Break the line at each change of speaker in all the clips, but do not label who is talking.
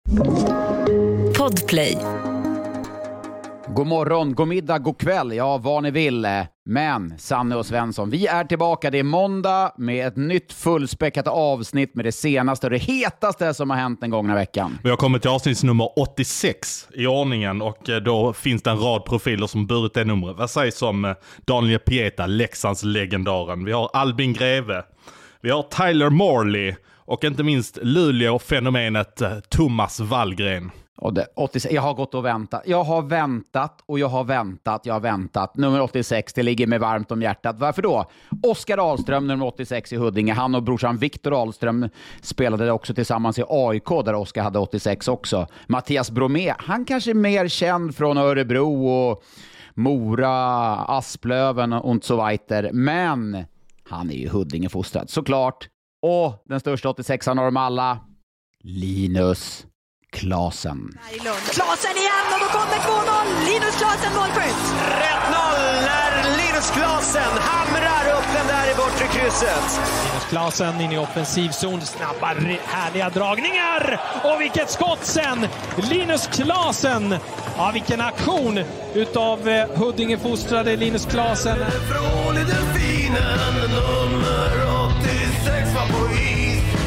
Podplay.
God morgon, god middag, god kväll, ja vad ni vill. Men Sanne och Svensson, vi är tillbaka. Det är måndag med ett nytt fullspäckat avsnitt med det senaste och det hetaste som har hänt den gångna veckan.
Vi har kommit till avsnitt nummer 86 i ordningen och då finns det en rad profiler som burit det numret. Vad sägs om Daniel Pieta, Leksands legendaren? Vi har Albin Greve, vi har Tyler Morley och inte minst Luleå-fenomenet Thomas Wallgren.
Och jag har gått och väntat. Jag har väntat. Nummer 86, det ligger mig varmt om hjärtat. Varför då? Oskar Ahlström, nummer 86 i Huddinge. Han och brorsan Viktor Ahlström spelade också tillsammans i AIK där Oskar hade 86 också. Mattias Bromé, han kanske är mer känd från Örebro och Mora, Asplöven och så vidare. Men han är ju Huddinge fostrad, såklart. Och den största 86an av dem alla, Linus Klasen.
Klasen igen och då kommer 2-0. Linus Klasen målskytt.
1-0 när Linus Klasen hamrar upp den där i bortre krysset.
Linus Klasen in i offensivzon. Snabba, härliga dragningar. Och vilket skott sen. Linus Klasen. Ja, vilken aktion utav Huddinge-fostrade Linus Klasen.
Från i delfinen, nummer 86 var på is.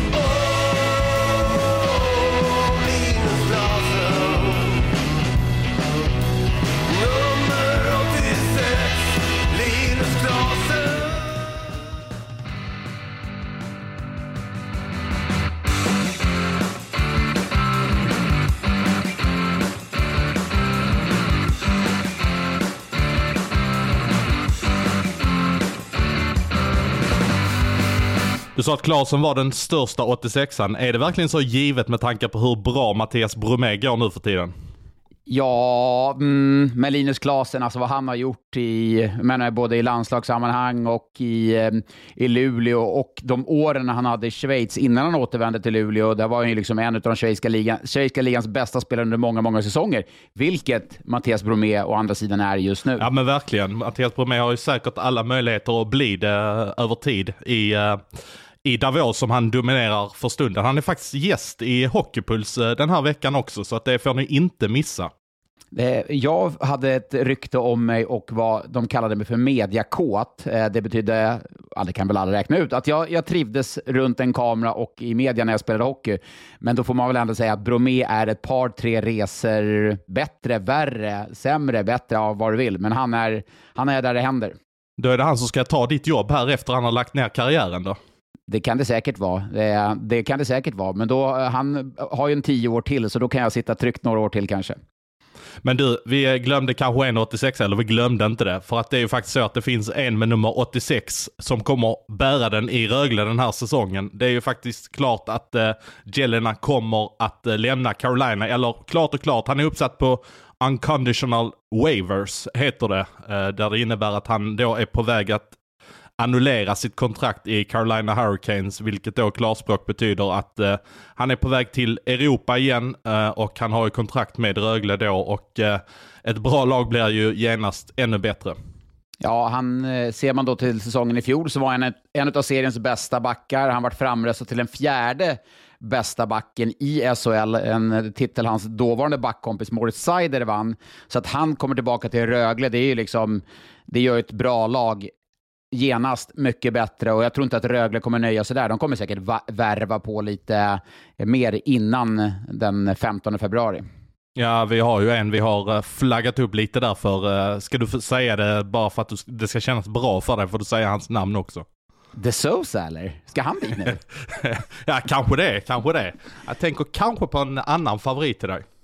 Du sa att Klasen var den största 86an. Är det verkligen så givet med tanke på hur bra Mattias Bromé går nu för tiden?
Ja, med Linus Klasen, alltså vad han har gjort både i landslagssammanhang och i Luleå och de åren han hade i Schweiz innan han återvände till Luleå, där var han ju liksom en av de schweiziska ligans bästa spelare under många, många säsonger. Vilket Mattias Bromé å andra sidan är just nu.
Ja, men verkligen. Mattias Bromé har ju säkert alla möjligheter att bli det över tid i Davos som han dominerar för stunden. Han är faktiskt gäst i Hockeypuls den här veckan också, så att det får ni inte missa.
Jag hade ett rykte om mig och de kallade mig för mediakåt. Det betydde, det kan väl alla räkna ut, att jag trivdes runt en kamera och i media när jag spelade hockey. Men då får man väl ändå säga att Bromé är ett par, 3 resor bättre, värre, sämre, bättre av vad du vill. Men han är där det händer.
Då är det han som ska ta ditt jobb här efter han har lagt ner karriären då?
Det kan det säkert vara. Det kan det säkert vara. Men då, han har ju en 10 år till, så då kan jag sitta tryckt några år till kanske.
Men du, vi glömde kanske en 86, eller vi glömde inte det. För att det är ju faktiskt så att det finns en med nummer 86 som kommer bära den i Rögle den här säsongen. Det är ju faktiskt klart att Jelena kommer att lämna Carolina. Eller klart, han är uppsatt på unconditional waivers, heter det. Där det innebär att han då är på väg att annullera sitt kontrakt i Carolina Hurricanes, vilket då klarspråk betyder att han är på väg till Europa igen och han har ju kontrakt med Rögle då och ett bra lag blir ju genast ännu bättre.
Ja, ser man då till säsongen i fjol så var han en av seriens bästa backar. Han varit framröstad till den 4:e bästa backen i SHL, en titel hans dåvarande backkompis Moritz Seider vann. Så att han kommer tillbaka till Rögle, det är ju liksom, det gör ett bra lag genast mycket bättre, och jag tror inte att Rögle kommer nöja sig där. De kommer säkert värva på lite mer innan den 15 februari.
Ja, vi har flaggat upp lite därför. Ska du säga det bara för att det ska kännas bra för dig, får du säga hans namn också.
De Sousa, eller? Ska han dit nu?
Ja, kanske det. Jag tänker kanske på en annan favorit till dig.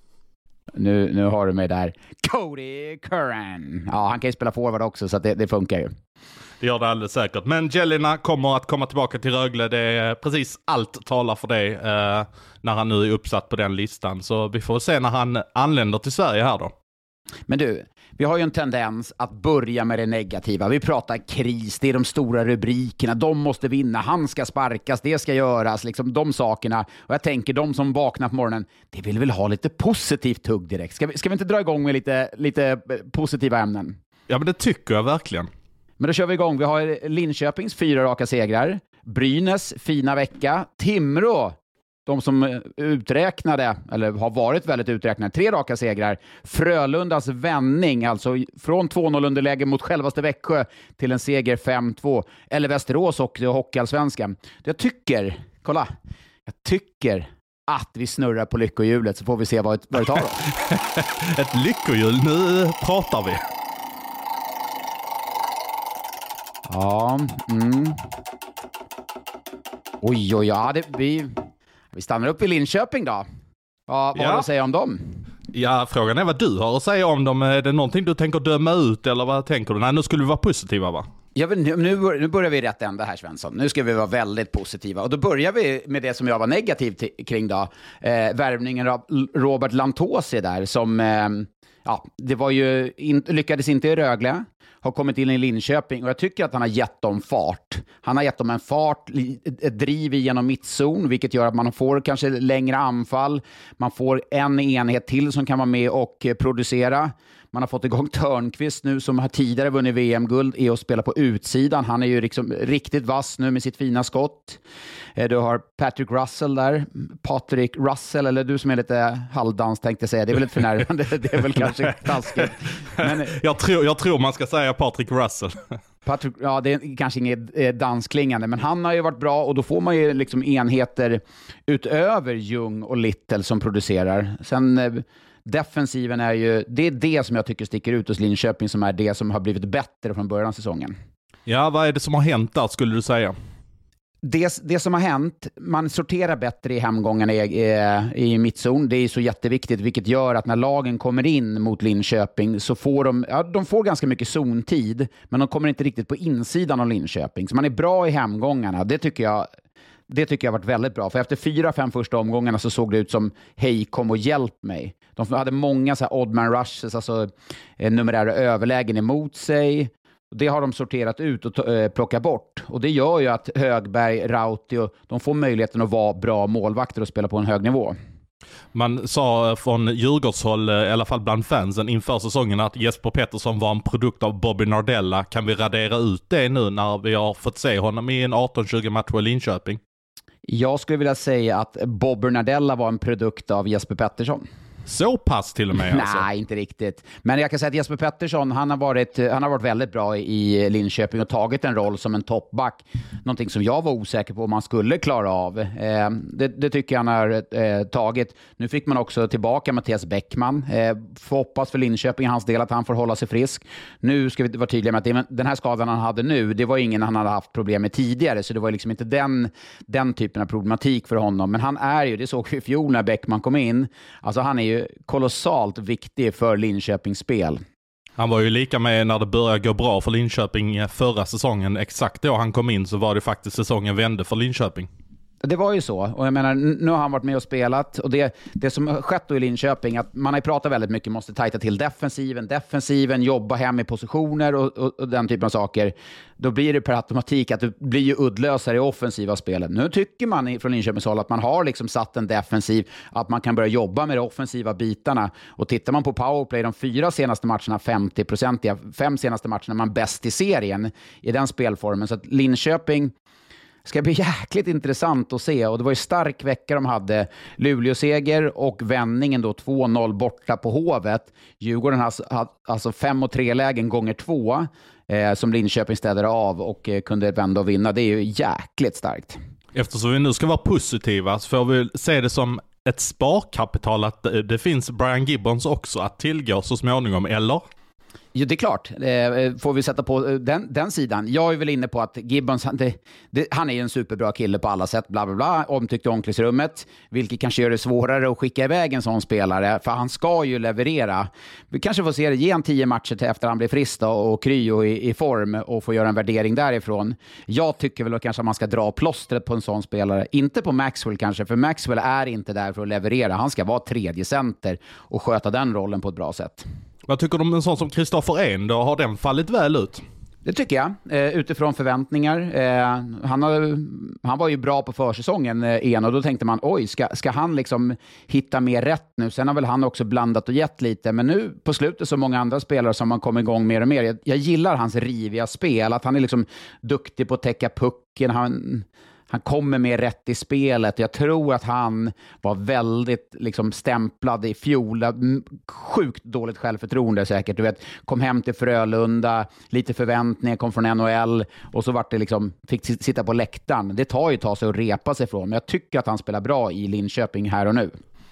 Nu har du mig där. Cody Curran. Ja, han kan ju spela forward också, så att det funkar ju.
Det gör det alldeles säkert. Men Jelena kommer att komma tillbaka till Rögle. Det är precis allt talar för det när han nu är uppsatt på den listan. Så vi får se när han anländer till Sverige här då.
Men du, vi har ju en tendens att börja med det negativa. Vi pratar kris, det är de stora rubrikerna. De måste vinna, han ska sparkas, det ska göras. Liksom de sakerna. Och jag tänker, de som vaknar på morgonen, det vill väl ha lite positivt tugg direkt. Ska vi inte dra igång med lite positiva ämnen?
Ja, men det tycker jag verkligen.
Men då kör vi igång. Vi har Linköpings 4 raka segrar. Brynäs fina vecka. Timrå de som uträknade, eller har varit väldigt uträknade, 3 raka segrar. Frölundas vändning, alltså från 2-0 underläge mot självaste Växjö till en seger 5-2. Eller Västerås och Hockeyallsvenskan. Jag tycker att vi snurrar på lyckohjulet, så får vi se vad det tar då.
Ett lyckohjul, nu pratar vi.
Ja, Oj, ja, vi stannar upp i Linköping då. Vad har du att säga om dem?
Ja, frågan är vad du har att säga om dem. Är det någonting du tänker döma ut, eller vad tänker du? Nej, nu skulle vi vara positiva, va?
Ja, nu börjar vi i rätt ända här, Svensson. Nu ska vi vara väldigt positiva. Och då börjar vi med det som jag var negativ kring då. Värvningen av Robert Lantosi där, som det var ju lyckades inte i Rögle. Har kommit in i Linköping och jag tycker att han har gett dem fart. Han har gett dem en fart, ett driv genom mittzon, vilket gör att man får kanske längre anfall. Man får en enhet till som kan vara med och producera. Man har fått igång Törnqvist nu, som har tidigare vunnit VM-guld, är att spela på utsidan. Han är ju liksom riktigt vass nu med sitt fina skott. Du har Patrick Russell, eller du som är lite halvdans tänkte säga. Det är väl lite förnärmande, det är väl kanske taskigt. Men
jag tror man ska säga Patrick Russell.
Det är kanske inget dansklingande, men han har ju varit bra och då får man ju liksom enheter utöver Ljung och Little som producerar. Sen defensiven är ju, det är det som jag tycker sticker ut hos Linköping, som är det som har blivit bättre från början av säsongen.
Ja, vad är det som har hänt där, skulle du säga?
Det som har hänt, man sorterar bättre i hemgångarna i mittzon. Det är så jätteviktigt, vilket gör att när lagen kommer in mot Linköping så får de får ganska mycket zontid, men de kommer inte riktigt på insidan av Linköping. Så man är bra i hemgångarna. Det tycker jag har varit väldigt bra. För efter 4-5 första omgångarna så såg det ut som hej, kom och hjälp mig. De hade många så här odd man rushes, alltså numerära överlägen emot sig. Det har de sorterat ut och plockat bort. Och det gör ju att Högberg, Rautio, de får möjligheten att vara bra målvakter och spela på en hög nivå.
Man sa från Djurgårdshåll, i alla fall bland fansen inför säsongen, att Jesper Pettersson var en produkt av Bobby Nardella. Kan vi radera ut det nu när vi har fått se honom i en 18-20 match i Linköping?
Jag skulle vilja säga att Bobby Nardella var en produkt av Jesper Pettersson.
Så pass till och med alltså.
Nej, inte riktigt. Men jag kan säga att Jesper Pettersson, han har varit väldigt bra i Linköping och tagit en roll som en toppback. Någonting som jag var osäker på om man skulle klara av. Det tycker jag han har tagit. Nu fick man också tillbaka Mattias Bäckman. Får hoppas för Linköping i hans del att han får hålla sig frisk. Nu ska vi vara tydliga med att den här skadan han hade nu, det var ingen han hade haft problem med tidigare. Så det var liksom inte den typen av problematik för honom. Men han är ju, det såg vi i fjol när Bäckman kom in. Alltså han är ju kolossalt viktig för Linköpings spel.
Han var ju lika med när det började gå bra för Linköping förra säsongen. Exakt då han kom in så var det faktiskt säsongen vände för Linköping.
Det var ju så. Och jag menar, nu har han varit med och spelat. Och det som har skett då i Linköping, att man har pratat väldigt mycket, måste tajta till defensiven, jobba hem i positioner och den typen av saker. Då blir det per automatik att det blir ju uddlösare i offensiva spelet. Nu tycker man från Linköpings håll att man har liksom satt en defensiv, att man kan börja jobba med de offensiva bitarna. Och tittar man på powerplay, de 4 senaste matcherna 50%, 5 senaste matcherna man bäst i serien i den spelformen. Så att Linköping ska bli jäkligt intressant att se. Och det var ju stark vecka de hade. Luleå-seger och vändningen då 2-0 borta på Hovet. Djurgården har alltså 5-3 lägen gånger 2 som Linköping städade av och kunde vända och vinna. Det är ju jäkligt starkt.
Eftersom vi nu ska vara positiva så får vi se det som ett sparkapital att det finns Brian Gibbons också att tillgå så småningom, eller?
Jo, det är klart. Får vi sätta på den sidan. Jag är väl inne på att Gibbons, han är ju en superbra kille på alla sätt, bla bla bla, omtyckt i omklädningsrummet, vilket kanske gör det svårare att skicka iväg en sån spelare, för han ska ju leverera. Vi kanske får se det, ge en 10 matcher till efter han blir frisk och kry och i form och få göra en värdering därifrån. Jag tycker väl kanske att man ska dra plåstret på en sån spelare. Inte på Maxwell kanske, för Maxwell är inte där för att leverera. Han ska vara tredje center och sköta den rollen på ett bra sätt.
Vad tycker du om en sån som Kristoffer Ehn då? Har den fallit väl ut?
Det tycker jag, utifrån förväntningar. Han var ju bra på försäsongen, och då tänkte man, oj, ska han liksom hitta mer rätt nu? Sen har väl han också blandat och gett lite, men nu på slutet så många andra spelare som man kommer igång mer och mer. Jag gillar hans riviga spel, att han är liksom duktig på att täcka pucken. Han kommer med rätt i spelet. Jag tror att han var väldigt liksom stämplad i fjol. Sjukt dåligt självförtroende säkert. Du vet, kom hem till Frölunda, lite förväntningar, kom från NHL och så vart det liksom, fick sitta på läktaren. Det tar ju ett tag sig att repa sig från. Men jag tycker att han spelar bra i Linköping här och nu.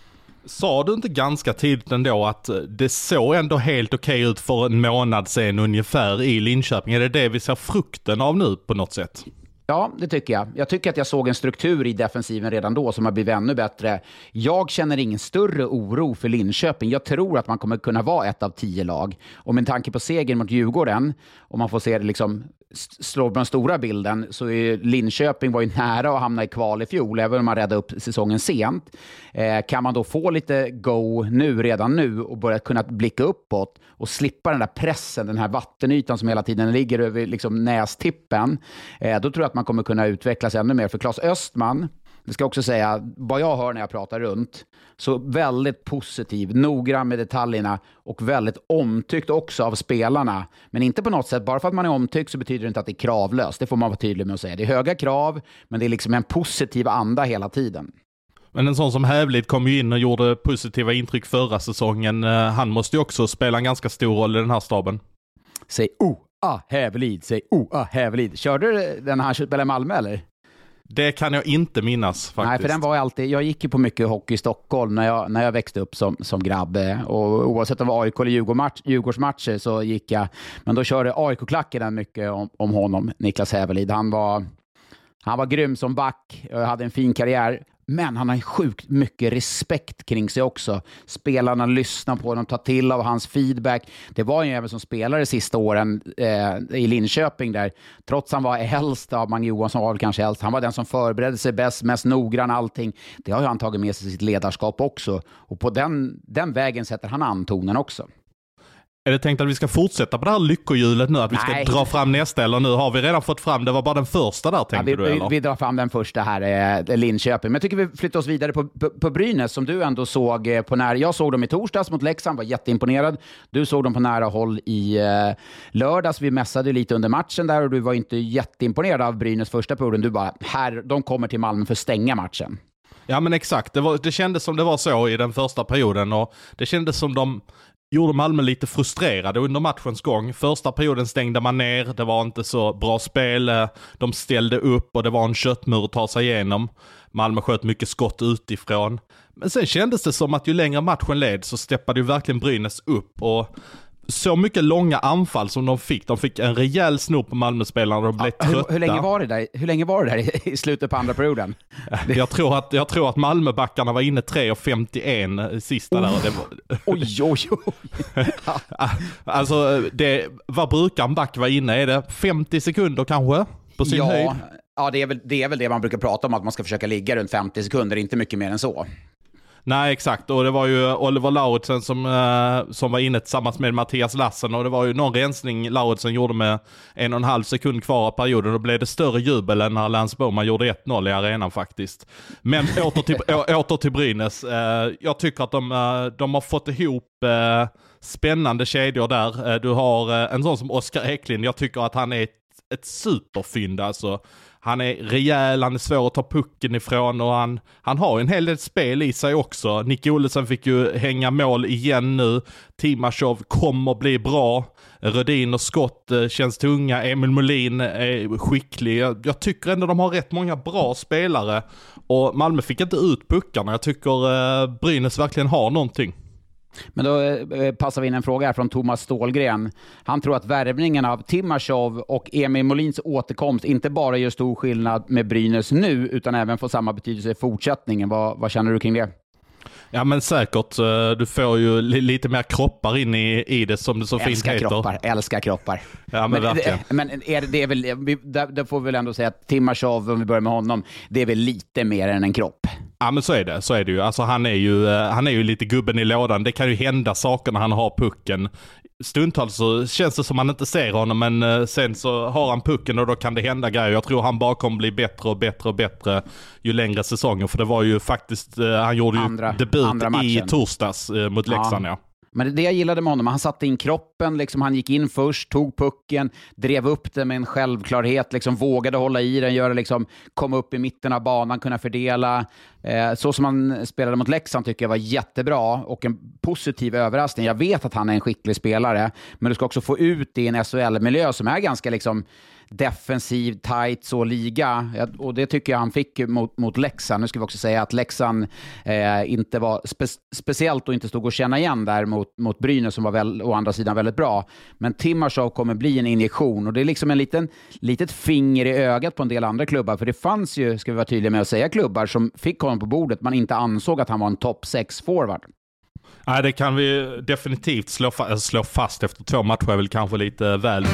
Sa du inte ganska tidigt ändå att det såg ändå helt okej ut för en månad sedan ungefär i Linköping? Är det vi ser frukten av nu på något sätt?
Ja, det tycker jag. Jag tycker att jag såg en struktur i defensiven redan då som har blivit ännu bättre. Jag känner ingen större oro för Linköping. Jag tror att man kommer kunna vara ett av 10 lag. Och med tanke på segern mot Djurgården, om man får se det liksom slå på den stora bilden, så är Linköping var ju nära att hamna i kval i fjol, även om man räddade upp säsongen sent. Kan man då få lite go redan nu och börja kunna blicka uppåt och slippa den där pressen, den här vattenytan som hela tiden ligger över liksom nästippen, då tror jag att man kommer kunna utvecklas ännu mer. För Claes Östman, det ska också säga, vad jag hör när jag pratar runt, så väldigt positiv, noggrann med detaljerna och väldigt omtyckt också av spelarna. Men inte på något sätt, bara för att man är omtyckt så betyder det inte att det är kravlöst. Det får man vara tydlig med att säga. Det är höga krav, men det är liksom en positiv anda hela tiden.
Men en sån som Hävelid kom ju in och gjorde positiva intryck förra säsongen. Han måste ju också spela en ganska stor roll i den här staben.
Säg Hävelid, säg Hävelid. Körde du den här spelade i Malmö eller?
Det kan jag inte minnas faktiskt.
Nej, för den var alltid, jag gick ju på mycket hockey i Stockholm när jag växte upp som grabb. Och oavsett om det var AIK eller Djurgårdsmatcher så gick jag. Men då körde AIK-klacken mycket om honom, Niklas Hävelid. Han var grym som back och hade en fin karriär. Men han har sjukt mycket respekt kring sig också. Spelarna lyssnar på honom, tar till av hans feedback. Det var ju även som spelare sista åren i Linköping där. Trots han var äldst av Mange Johansson, var väl kanske äldst. Han var den som förberedde sig bäst, mest noggrann allting. Det har ju han tagit med sig sitt ledarskap också. Och på den vägen sätter han antonen också.
Är det tänkt att vi ska fortsätta på det här lyckohjulet nu? Att vi ska dra fram nästa? Eller nu har vi redan fått fram, det var bara den första där tänkte du eller?
Vi drar fram den första här, Linköping. Men jag tycker vi flyttar oss vidare på Brynäs som du ändå såg på nära. Jag såg dem i torsdags mot Leksand, var jätteimponerad. Du såg dem på nära håll i lördags. Vi mässade lite under matchen där och du var inte jätteimponerad av Brynäs första perioden. Du bara, de kommer till Malmö för att stänga matchen.
Ja men exakt, det kändes som det var så i den första perioden och det kändes som de gjorde Malmö lite frustrerade under matchens gång. Första perioden stängde man ner, det var inte så bra spel, de ställde upp och det var en köttmur att ta sig igenom. Malmö sköt mycket skott utifrån. Men sen kändes det som att ju längre matchen led så steppade ju verkligen Brynäs upp och så mycket långa anfall som de fick. De fick en rejäl snor på Malmö-spelarna och blev trötta. Hur
länge var det där i slutet på andra perioden?
Jag tror att Malmö-backarna var inne 3:51 sista där.
Oj.
Alltså, vad brukar en back vara inne? Är det 50 sekunder kanske på sin höjd?
Ja, det är väl det man brukar prata om, att man ska försöka ligga runt 50 sekunder, inte mycket mer än så.
Nej, exakt. Och det var ju Oliver Lauritsen som var inne tillsammans med Mattias Lassen. Och det var ju någon rensning Lauritsen gjorde med 1,5 sekund kvar av perioden. Då blev det större jubel än när Lance Bowman gjorde 1-0 i arenan faktiskt. Men åter till Brynäs. Jag tycker att de har fått ihop spännande kedjor där. Du har en sån som Oskar Eklind. Jag tycker att han är ett superfynd alltså. Han är rejäl, han är svår att ta pucken ifrån och han har en hel del spel i sig också. Nick Olesen fick ju hänga mål igen nu. Timashov kommer bli bra. Rödin och Skott känns tunga. Emil Molin är skicklig. Jag tycker ändå de har rätt många bra spelare. Och Malmö fick inte ut puckarna. Jag tycker Brynäs verkligen har någonting.
Men då passar vi in en fråga här från Thomas Stålgren. Han tror att värvningen av Timashov och Emil Molins återkomst inte bara gör stor skillnad med Brynäs nu utan även får samma betydelse i fortsättningen. Vad känner du kring det?
Ja men säkert, du får ju lite mer kroppar in i det som det så fint heter.
Älskar kroppar.
Ja men verkligen.
Men det är väl, där får vi väl ändå säga att Timashov, om vi börjar med honom, det är väl lite mer än en kropp.
Ja men så är det ju. Alltså han är ju lite gubben i lådan. Det kan ju hända saker när han har pucken. Stundtals så känns det som man inte ser honom, men sen så har han pucken och då kan det hända grejer. Jag tror han bara kommer bli bättre och bättre och bättre ju längre säsongen. För det var ju faktiskt, han gjorde ju debut i torsdags mot Leksand, ja.
Men det jag gillade med honom, han satte in kroppen, liksom, han gick in först, tog pucken, drev upp den med en självklarhet, liksom, vågade hålla i den, göra, liksom, komma upp i mitten av banan, kunna fördela. Så som han spelade mot Leksand tycker jag var jättebra och en positiv överraskning. Jag vet att han är en skicklig spelare, men du ska också få ut det i en SHL-miljö som är ganska liksom defensiv, tight, så liga. Och det tycker jag han fick mot Leksand. Nu ska vi också säga att Leksand inte var speciellt och inte stod att känna igen där mot Brynäs som var väl, å andra sidan väldigt bra. Men Timashov kommer bli en injektion och det är liksom en litet finger i ögat på en del andra klubbar. För det fanns ju, ska vi vara tydliga med att säga, klubbar som fick honom på bordet. Man inte ansåg att han var en topp 6 forward.
Nej, det kan vi definitivt slå fast efter 2 matcher är väl kanske lite väl.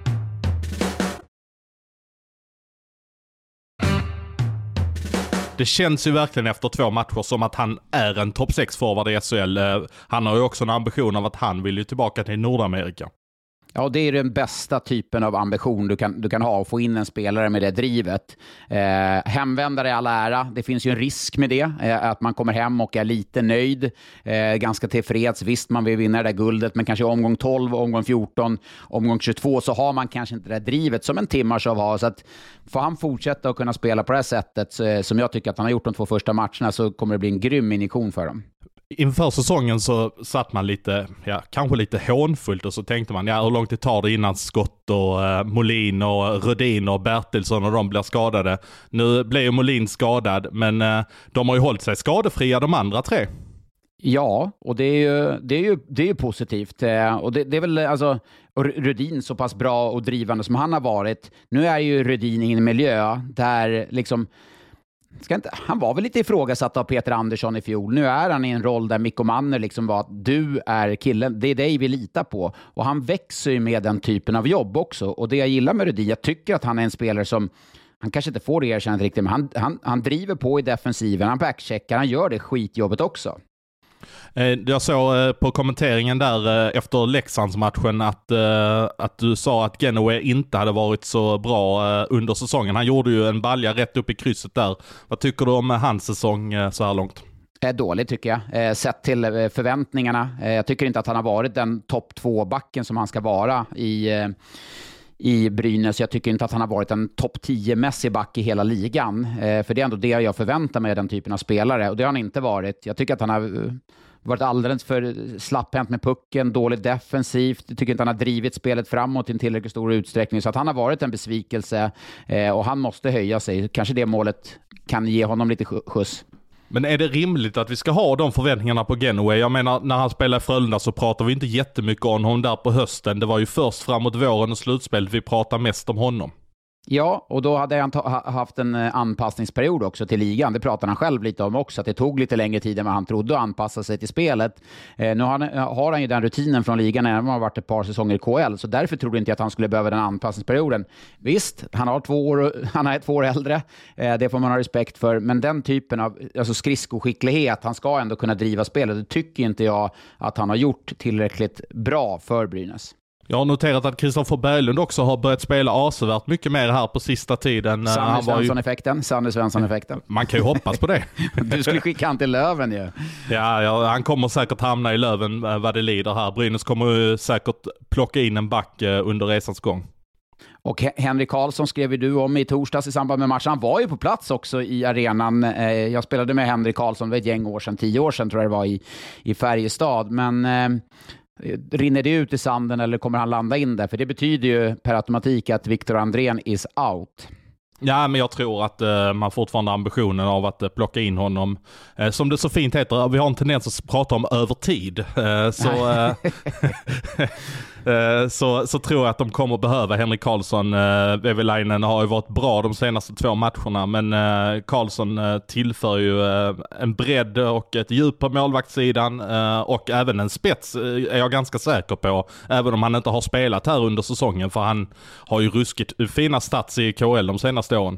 Det känns ju verkligen efter 2 matcher som att han är en topp 6-forward i SHL. Han har ju också en ambition av att han vill ju tillbaka till Nordamerika.
Ja, det är den bästa typen av ambition du kan ha, att få in en spelare med det drivet. Hemvändare i all ära, det finns ju en risk med det, att man kommer hem och är lite nöjd, ganska tillfreds. Visst, man vill vinna det där guldet, men kanske omgång 12, omgång 14, omgång 22 så har man kanske inte det där drivet som en Timashov har. Så att får han fortsätta att kunna spela på det här sättet, som jag tycker att han har gjort de 2 första matcherna, så kommer det bli en grym injektion för dem.
Inför säsongen så satt man lite, kanske lite hånfullt och så tänkte man, hur långt det tar det innan Scott och Molin och Rödin och Bertilsson och de blir skadade. Nu blev ju Molin skadad, men de har ju hållit sig skadefria de andra 3.
Ja, och det är ju positivt. Och det är väl alltså Rödin så pass bra och drivande som han har varit. Nu är ju Rödin i en miljö där liksom han var väl lite ifrågasatt av Peter Andersson i fjol. Nu är han i en roll där Mikko Manner liksom var att du är killen, det är dig vi litar på. Och han växer ju med den typen av jobb också. Och det jag gillar med Rödin, jag tycker att han är en spelare som, han kanske inte får det erkännat riktigt, men han driver på i defensiven, han backcheckar, han gör det skitjobbet också.
Jag såg på kommenteringen där efter Leksandsmatchen att du sa att Genoa inte hade varit så bra under säsongen. Han gjorde ju en balja rätt upp i krysset där. Vad tycker du om hans säsong så här långt?
Dåligt tycker jag, sett till förväntningarna. Jag tycker inte att han har varit den topp 2-backen som han ska vara i Brynäs. Jag tycker inte att han har varit en topp 10-mässig back i hela ligan. För det är ändå det jag förväntar mig, den typen av spelare. Och det har han inte varit. Jag tycker att han har varit alldeles för slapphänt med pucken, dåligt defensivt. Jag tycker inte han har drivit spelet framåt i en tillräckligt stor utsträckning. Så att han har varit en besvikelse och han måste höja sig. Kanske det målet kan ge honom lite skjuts.
Men är det rimligt att vi ska ha de förväntningarna på Genoa? Jag menar, när han spelar i Frölunda så pratar vi inte jättemycket om honom där på hösten. Det var ju först framåt våren och slutspelet vi pratar mest om honom. Ja, och då hade han haft en anpassningsperiod också till ligan. Det pratar han själv lite om också, att det tog lite längre tid än vad han trodde att anpassa sig till spelet. Nu har han ju den rutinen från ligan när han har varit ett par säsonger i KL, så därför trodde inte jag att han skulle behöva den anpassningsperioden. Visst, han är 2 år äldre, det får man ha respekt för, men den typen av skridskoskicklighet, han ska ändå kunna driva spelet. Det tycker inte jag att han har gjort tillräckligt bra för Brynäs. Jag har noterat att Kristoffer Berglund också har börjat spela avsevärt mycket mer här på sista tiden. Sanne Svensson-effekten. Man kan ju hoppas på det.
Du skulle skicka han till Löven ju.
Ja, han kommer säkert hamna i Löven vad det lider här. Brynäs kommer ju säkert plocka in en back under resans gång.
Och Henrik Karlsson skrev ju du om i torsdags i samband med matchen. Han var ju på plats också i arenan. Jag spelade med Henrik Karlsson för ett gäng år sedan, 10 år sedan tror jag det var i Färjestad. Men rinner det ut i sanden eller kommer han landa in där? För det betyder ju per automatik att Victor Andrén is out.
Ja, men jag tror att man fortfarande har ambitionen av att plocka in honom. Som det så fint heter, vi har en tendens att prata om över tid. Så tror jag att de kommer behöva Henrik Karlsson. Vevelainen har ju varit bra de senaste 2 matcherna, men Karlsson tillför ju en bredd och ett djup på målvaktssidan och även en spets är jag ganska säker på, även om han inte har spelat här under säsongen, för han har ju ruskigt fina stats i KL de senaste åren.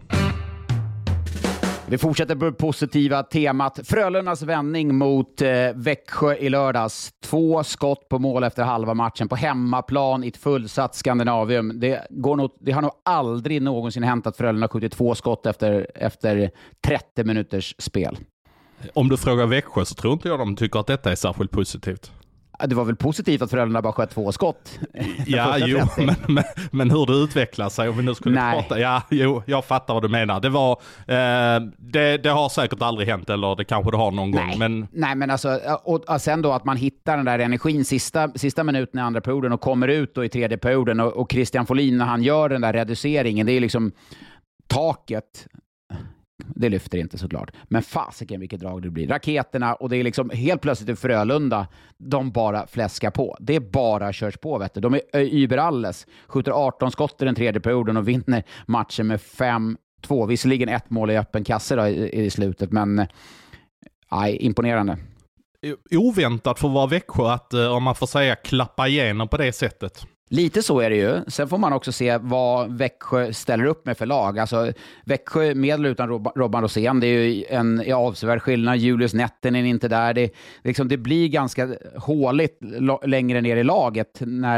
Vi fortsätter på det positiva temat. Frölundas vändning mot Växjö i lördags. 2 skott på mål efter halva matchen på hemmaplan i ett fullsatt Skandinavium. Det har nog aldrig någonsin hänt att Frölunda skjutit 2 skott efter 30 minuters spel.
Om du frågar Växjö så tror inte jag de tycker att detta är särskilt positivt.
Det var väl positivt att Frölunda bara sköt 2 skott.
Ja, jo, men hur det utvecklar sig om vi nu skulle prata. Ja, jo, jag fattar vad du menar. Det var det har säkert aldrig hänt, eller det kanske det har någon gång.
Nej, men alltså, och sen då att man hittar den där energin sista minuten i andra perioden och kommer ut då i tredje perioden och Christian Folin när han gör den där reduceringen, det är liksom taket. Det lyfter inte såklart. Men fasiken vilket drag det blir. Raketerna, och det är liksom helt plötsligt i Frölunda, de bara fläskar på. Det är bara körs på, vet du. De är überalles. Skjuter 18 skott i den tredje perioden och vinner matchen med 5-2. Visserligen 1 mål i öppen kasse då i slutet, men imponerande.
Oväntat för att vara Växjö att, om man får säga, klappa igenom på det sättet.
Lite så är det ju. Sen får man också se vad Växjö ställer upp med för lag. Alltså, Växjö med eller utan Robban Rosén, det är ju en avsevärd skillnad. Julius Netten är inte där. Det blir ganska håligt längre ner i laget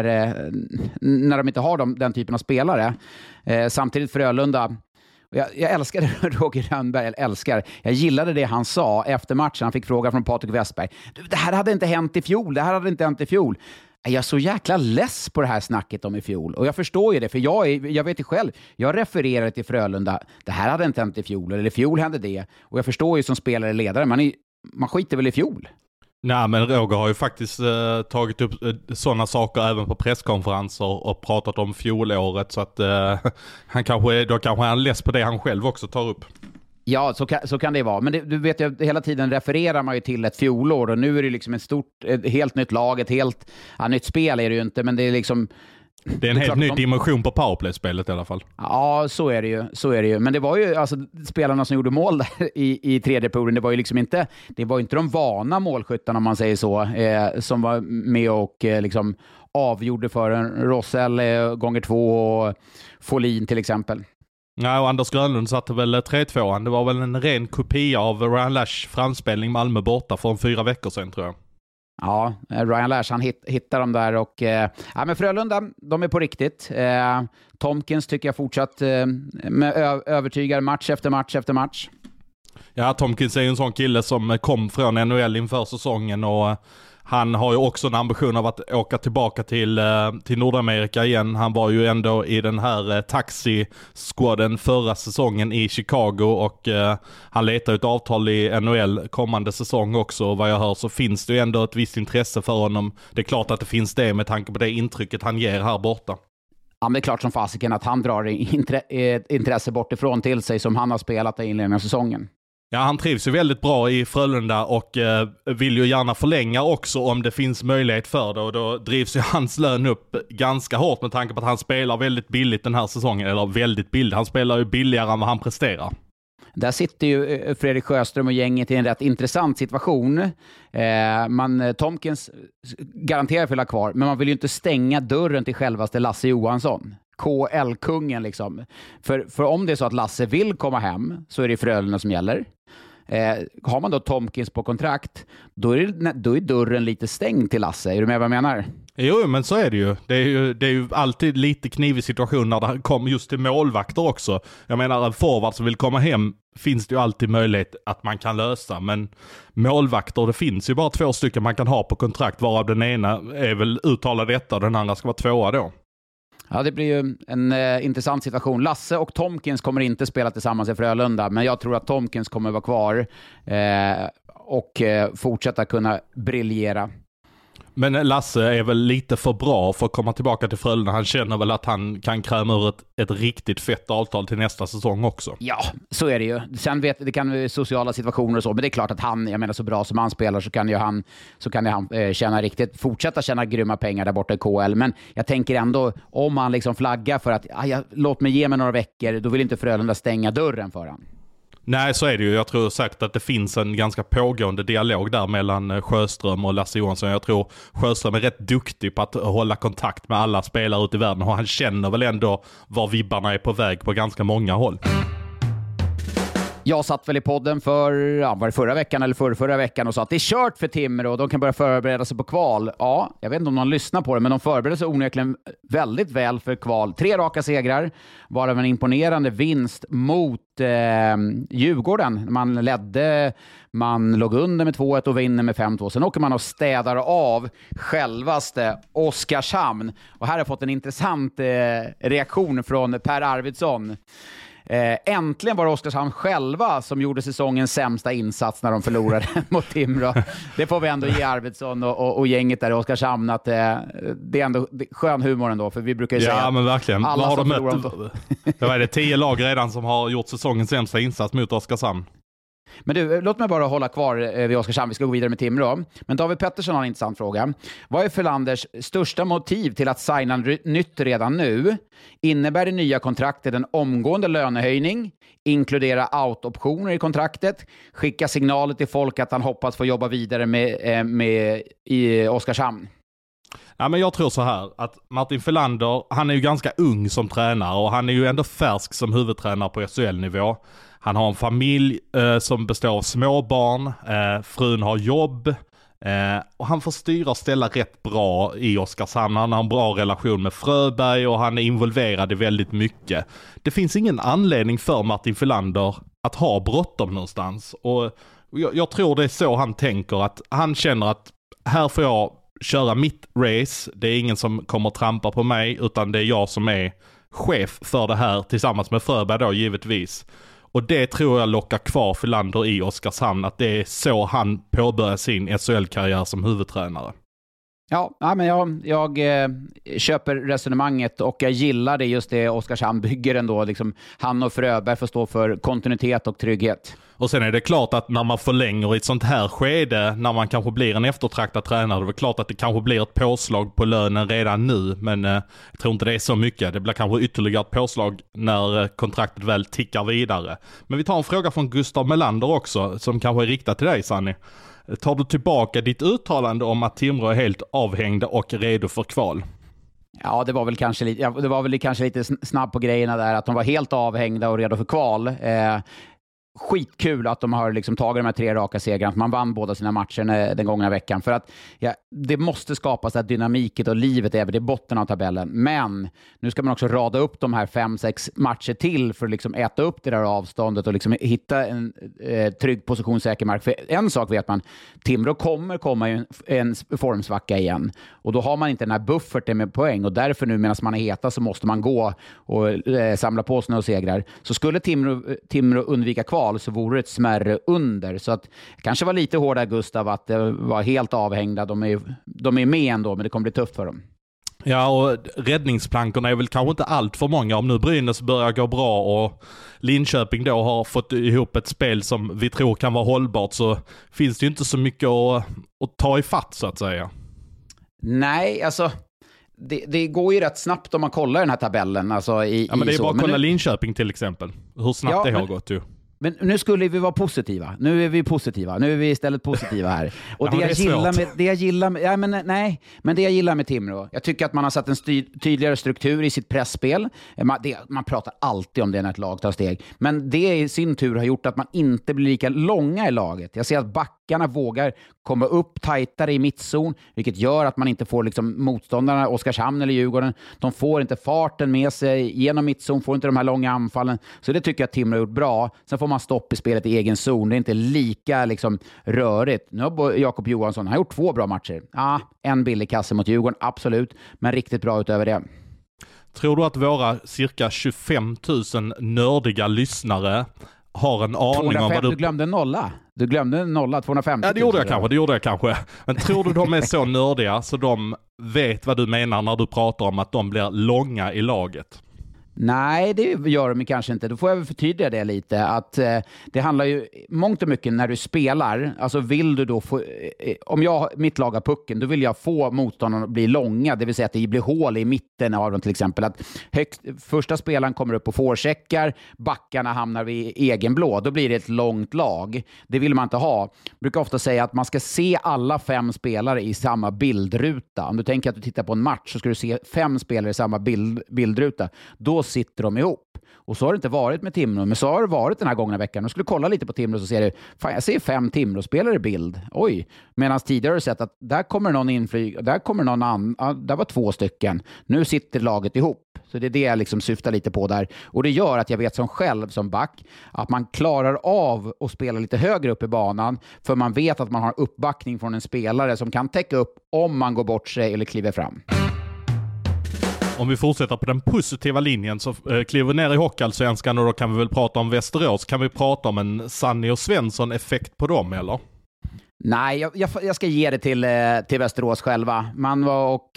när de inte har den typen av spelare. Samtidigt Frölunda. Jag älskade Roger Rönnberg, jag gillade det han sa efter matchen. Han fick fråga från Patrik Westberg. Det här hade inte hänt i fjol. Jag är så jäkla less på det här snacket om i fjol. Och jag förstår ju det, för jag vet ju själv. Jag refererar till Frölunda. Det här hade inte hänt i fjol, eller i fjol hände det. Och jag förstår ju som spelare och ledare, man skiter väl i fjol.
Nej, men Roger har ju faktiskt tagit upp sådana saker även på presskonferenser och pratat om fjolåret. Så att han kanske är less på det han själv också tar upp.
Ja, så kan det vara. Men du vet ju, hela tiden refererar man ju till ett fjolår. Och nu är det liksom ett helt nytt lag, ett helt nytt spel är det ju inte. Men det är liksom...
Det är en helt ny dimension på powerplay-spelet i alla fall.
Ja, så är det ju. Men det var ju alltså spelarna som gjorde mål där i tredje perioden. Det var ju liksom inte de vana målskyttarna, om man säger så, som var med och liksom avgjorde för en Rossell gånger 2 och Folin till exempel.
Ja, och Anders Grönlund satte väl 3-2. Det var väl en ren kopia av Ryan Lash framspelning Malmö borta för 4 veckor sedan, tror jag.
Ja, Ryan Lash, han hittar dem där och men Frölunda, de är på riktigt. Tomkins tycker jag fortsatt övertygar match efter match.
Ja, Tomkins är ju en sån kille som kom från NHL inför säsongen och han har ju också en ambition av att åka tillbaka till Nordamerika igen. Han var ju ändå i den här taxi-squaden förra säsongen i Chicago och han letar ett avtal i NHL kommande säsong också. Och vad jag hör så finns det ju ändå ett visst intresse för honom. Det är klart att det finns det med tanke på det intrycket han ger här borta.
Ja, men det är klart som fasiken att han drar intresse bortifrån till sig som han har spelat i inledningen av säsongen.
Ja, han trivs ju väldigt bra i Frölunda och vill ju gärna förlänga också om det finns möjlighet för det. Och då drivs ju hans lön upp ganska hårt med tanke på att han spelar väldigt billigt den här säsongen. Eller väldigt billigt, han spelar ju billigare än vad han presterar. Där
sitter ju Fredrik Sjöström och gänget i en rätt intressant situation. Tomkins garanterar fylla kvar, men man vill ju inte stänga dörren till självaste Lasse Johansson. KL-kungen liksom. För om det är så att Lasse vill komma hem så är det Frölunda som gäller. Har man då Tomkins på kontrakt, då är dörren lite stängd till Lasse. Är du med vad jag menar?
Jo, men så är det ju. Det är ju alltid lite knivig situation när det kommer just till målvakter också. Jag menar, en forward som vill komma hem finns det ju alltid möjlighet att man kan lösa. Men målvakter, det finns ju bara 2 stycken man kan ha på kontrakt, varav den ena är väl uttalad etta och den andra ska vara 2 då.
Ja, det blir ju en intressant situation. Lasse och Tomkins kommer inte spela tillsammans i Frölunda, men jag tror att Tomkins kommer vara kvar och fortsätta kunna briljera.
Men Lasse är väl lite för bra för att komma tillbaka till Frölunda. Han känner väl att han kan kräma ur ett riktigt fett avtal till nästa säsong också.
Ja, så är det ju. Sen det kan vara sociala situationer och så, men det är klart att jag menar så bra som han spelar så kan han fortsätta tjäna grymma pengar där borta i KL. Men jag tänker ändå, om han liksom flaggar för att låt mig ge mig några veckor, då vill inte Frölunda stänga dörren för han.
Nej, så är det ju. Jag tror säkert att det finns en ganska pågående dialog där mellan Sjöström och Lasse Johansson. Jag tror Sjöström är rätt duktig på att hålla kontakt med alla spelare ute i världen och han känner väl ändå var vibbarna är på väg på ganska många håll.
Jag satt väl i podden var det förra veckan eller förra veckan och sa att det är kört för Timrå och de kan börja förbereda sig på kval. Ja, jag vet inte om någon lyssnar på det, men de förbereder sig onekligen väldigt väl för kval. 3 raka segrar, varav en imponerande vinst mot Djurgården. Man låg under med 2-1 och vinner med 5-2. Sen åker man och städar av självaste Oskarshamn. Och här har jag fått en intressant reaktion från Per Arvidsson. Äntligen var det Oskarshamn själva som gjorde säsongens sämsta insats när de förlorade mot Timrå. Det får vi ändå ge Arvidsson och gänget där i Oskarshamn att det är ändå skön humor ändå, för vi brukar ju säga
men verkligen. Vad har de mött? Det är 10 lag redan som har gjort säsongens sämsta insats mot Oskarshamn. Men
du, låt mig bara hålla kvar vid Oskarshamn. Vi ska gå vidare med Timrå. Men David Pettersson har en intressant fråga. Vad är Ferlanders största motiv till att signa nytt redan nu? Innebär det nya kontraktet en omgående lönehöjning? Inkludera out-optioner i kontraktet? Skicka signaler till folk att han hoppas få jobba vidare med i Oskarshamn?
Ja, men jag tror så här att Martin Ferlander, han är ju ganska ung som tränare och han är ju ändå färsk som huvudtränare på SHL-nivå. Han har en familj som består av småbarn, frun har jobb och han får styra och ställa rätt bra i Oskarshamn. Han har en bra relation med Fröberg och han är involverad i väldigt mycket. Det finns ingen anledning för Martin Ferlander att ha bråttom någonstans, och jag tror det är så han tänker, att han känner att här får jag köra mitt race, det är ingen som kommer trampa på mig utan det är jag som är chef för det här tillsammans med Fröberg då givetvis. Och det tror jag lockar kvar Ferlander i Oskarshamn, att det är så han påbörjar sin SHL-karriär som huvudtränare.
Ja, men jag köper resonemanget och jag gillar det, just det Oskarshamn bygger ändå. Liksom, han och Fröberg får stå för kontinuitet och trygghet.
Och sen är det klart att när man förlänger i ett sånt här skede, när man kanske blir en eftertraktad tränare, det är klart att det kanske blir ett påslag på lönen redan nu, men jag tror inte det är så mycket. Det blir kanske ytterligare ett påslag när kontraktet väl tickar vidare. Men vi tar en fråga från Gustav Melander också, som kanske är riktad till dig, Sanny. Tar du tillbaka ditt uttalande om att Timrå är helt avhängda och redo för kval?
Ja, det var väl kanske lite snabb på grejerna där, att de var helt avhängda och redo för kval. Skitkul att de har liksom tagit de här 3 raka segrarna, att man vann båda sina matcher den gångna veckan, för att det måste skapas där dynamiket och livet även i botten av tabellen. Men nu ska man också rada upp de här 5-6 matcher till för att liksom äta upp det där avståndet och liksom hitta en trygg positionssäker mark. För en sak vet man, Timrå kommer komma i en formsvacka igen, och då har man inte den här bufferten med poäng, och därför nu medan man är heta så måste man gå och samla på sig och segrar. Så skulle Timrå undvika kval så vore det ett smärre under. Så att kanske var lite hårda, Gustav, att det var helt avhängda. De är med ändå, men det kommer bli tufft för dem.
Ja, och räddningsplankorna är väl kanske inte allt för många. Om nu Brynäs börjar gå bra och Linköping då har fått ihop ett spel som vi tror kan vara hållbart, så finns det ju inte så mycket att ta i fatt, så att säga.
Nej, alltså det går ju rätt snabbt om man kollar den här tabellen. Alltså men
det är bara att kolla Linköping till exempel. Hur snabbt det har gått ju.
Men nu skulle vi vara positiva. Nu är vi istället positiva här. Och det jag gillar med Timrå, jag tycker att man har satt en tydligare struktur i sitt pressspel. Man pratar alltid om det när ett lag tar steg. Men det i sin tur har gjort att man inte blir lika långa i laget. Jag ser att backarna vågar komma upp tajtare i mittzon, vilket gör att man inte får liksom motståndarna, Oskarshamn eller Djurgården, de får inte farten med sig genom mittzon, får inte de här långa anfallen. Så det tycker jag att Timrå har gjort bra. Sen får man stopp i spelet i egen zon. Det är inte lika liksom rörigt. Nu har Jakob Johansson gjort 2 bra matcher. En billig kasse mot Djurgården, absolut. Men riktigt bra utöver det.
Tror du att våra cirka 25 000 nördiga lyssnare har en aning om vad du...
Du glömde nolla, 250 000.
Ja, det gjorde jag kanske. Men tror du de är så nördiga så de vet vad du menar när du pratar om att de blir långa i laget?
Nej, det gör de kanske inte. Då får jag väl förtydliga det lite. Att det handlar ju mångt och mycket när du spelar. Alltså vill du då få... Om mitt lag har pucken, då vill jag få motståndarna att bli långa. Det vill säga att det blir hål i mitten av dem till exempel. Att första spelaren kommer upp på forecheckar, backarna hamnar vid egen blå. Då blir det ett långt lag. Det vill man inte ha. Jag brukar ofta säga att man ska se alla 5 spelare i samma bildruta. Om du tänker att du tittar på en match så ska du se 5 spelare i samma bildruta. Då då sitter de ihop. Och så har det inte varit med Timrå, men så har det varit den här gångna veckan. Du skulle kolla lite på Timrå så ser du, fan jag ser 5 Timrå-spelare i bild. Oj, medan tidigare har du sett att där kommer någon inflyg, där kommer någon annan, där var 2 stycken. Nu sitter laget ihop. Så det är det jag liksom syftar lite på där. Och det gör att jag vet som själv, som back, att man klarar av att spela lite högre upp i banan, för man vet att man har uppbackning från en spelare som kan täcka upp om man går bort sig eller kliver fram.
Om vi fortsätter på den positiva linjen så kliver vi ner i Hockeyallsvenskan och då kan vi väl prata om Västerås. Kan vi prata om en Sanny och Svensson-effekt på dem, eller?
Nej, jag ska ge det till Västerås själva. Man var och...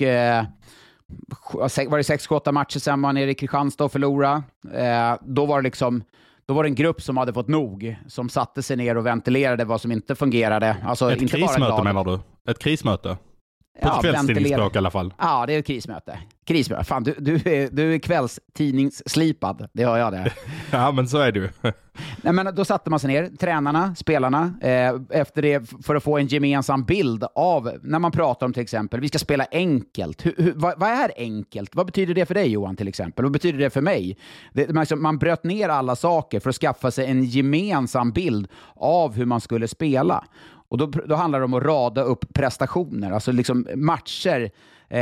var det 6-8 matcher sen man nere i Kristianstad och förlorade. Då var det en grupp som hade fått nog, som satte sig ner och ventilerade vad som inte fungerade. Alltså,
ett
inte
krismöte
bara
menar du? Ett krismöte? På ett kvällstidningsspråk i alla fall.
Ja, det är ett krismöte. Fan, du är kvällstidningsslipad. Det hör jag det.
Ja, men så är du.
Nej, men då satte man sig ner, tränarna, spelarna, efter det för att få en gemensam bild av, när man pratar om till exempel, vi ska spela enkelt. Vad är enkelt? Vad betyder det för dig, Johan, till exempel? Vad betyder det för mig? Man bröt ner alla saker för att skaffa sig en gemensam bild av hur man skulle spela. Och då handlar det om att rada upp prestationer, alltså liksom matcher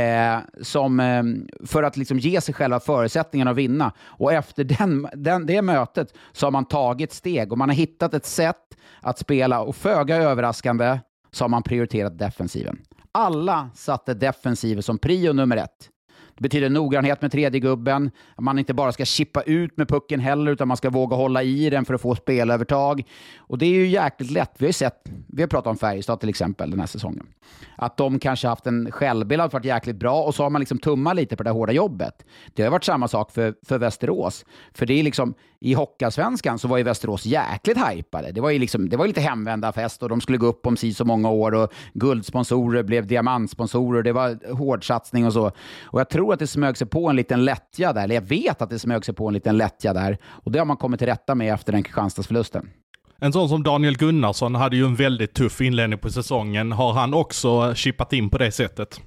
som för att liksom ge sig själva förutsättningarna att vinna. Och efter det mötet så har man tagit steg och man har hittat ett sätt att spela, och föga överraskande så har man prioriterat defensiven. Alla satte defensiven som prio nummer 1. Det betyder noggrannhet med tredje gubben. Man inte bara ska chippa ut med pucken heller, utan man ska våga hålla i den för att få spelövertag. Och det är ju jäkligt lätt. Vi har pratat om Färjestad till exempel den här säsongen. Att de kanske haft en självbild och varit jäkligt bra, och så har man liksom tummat lite på det hårda jobbet. Det har varit samma sak för Västerås. För det är liksom, i Hockeyallsvenskan så var ju Västerås jäkligt hypade. Det var lite hemvända fest, och de skulle gå upp om så många år, och guldsponsorer blev diamantsponsorer. Det var hårdsatsning och så. Och jag tror att det smög sig på en liten lättja där, eller jag vet att det smög sig på en liten lättja där, och det har man kommit till rätta med efter den Kristianstadsförlusten.
En sån som Daniel Gunnarsson hade ju en väldigt tuff inledning på säsongen. Har han också chippat in på det sättet?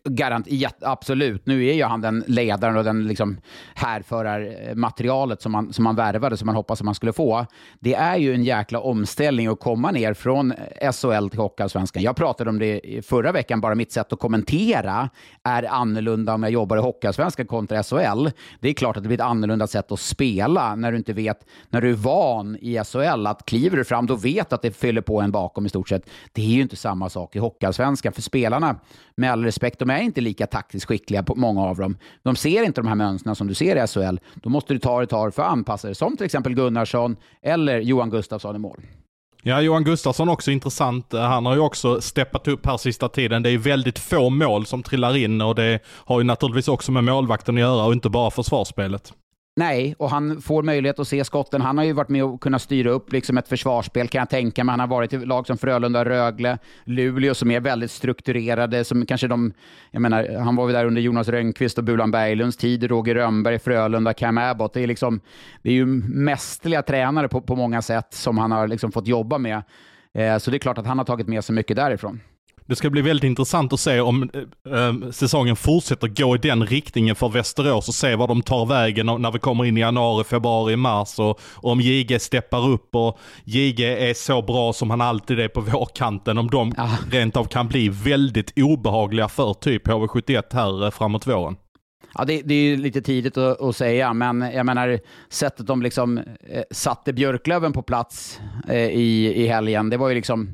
Absolut. Nu är ju han den ledaren och den liksom härförarmaterialet som man värvade, som man hoppas att man skulle få. Det är ju en jäkla omställning att komma ner från SHL till Hockeyallsvenskan. Jag pratade om det förra veckan, bara mitt sätt att kommentera är annorlunda om jag jobbar i Hockeyallsvenskan kontra SHL. Det är klart att det blir ett annorlunda sätt att spela när du inte vet, när du är van i SHL att kliver du fram, då vet att det fyller på en bakom i stort sett. Det är ju inte samma sak i Hockeyallsvenskan, för spelarna, med all respekt, de är inte lika taktiskt skickliga på många av dem. De ser inte de här mönstren som du ser i SHL. Då måste du ta det för att anpassa det, som till exempel Gunnarsson eller Johan Gustafsson i mål.
Ja, Johan Gustafsson också intressant. Han har ju också steppat upp här sista tiden. Det är väldigt få mål som trillar in, och det har ju naturligtvis också med målvakten att göra och inte bara försvarsspelet.
Nej, och han får möjlighet att se skotten. Han har ju varit med och kunnat styra upp liksom ett försvarsspel, kan jag tänka mig. Han har varit i lag som Frölunda, Rögle, Luleå, som är väldigt strukturerade. Som kanske han var ju där under Jonas Rönnqvist och Bulan Berglunds tid, Roger Rönnberg, Frölunda, Cam Abbott. Det är ju mästerliga tränare på många sätt som han har liksom fått jobba med. Så det är klart att han har tagit med sig mycket därifrån.
Det ska bli väldigt intressant att se om säsongen fortsätter gå i den riktningen för Västerås, och se vad de tar vägen när vi kommer in i januari, februari, mars, och om JG steppar upp och JG är så bra som han alltid är på vårkanten, om de rent av kan bli väldigt obehagliga för typ HV71 här framåt våren.
Ja, det är ju lite tidigt att säga, men jag menar, sättet de liksom satte Björklöven på plats i helgen, det var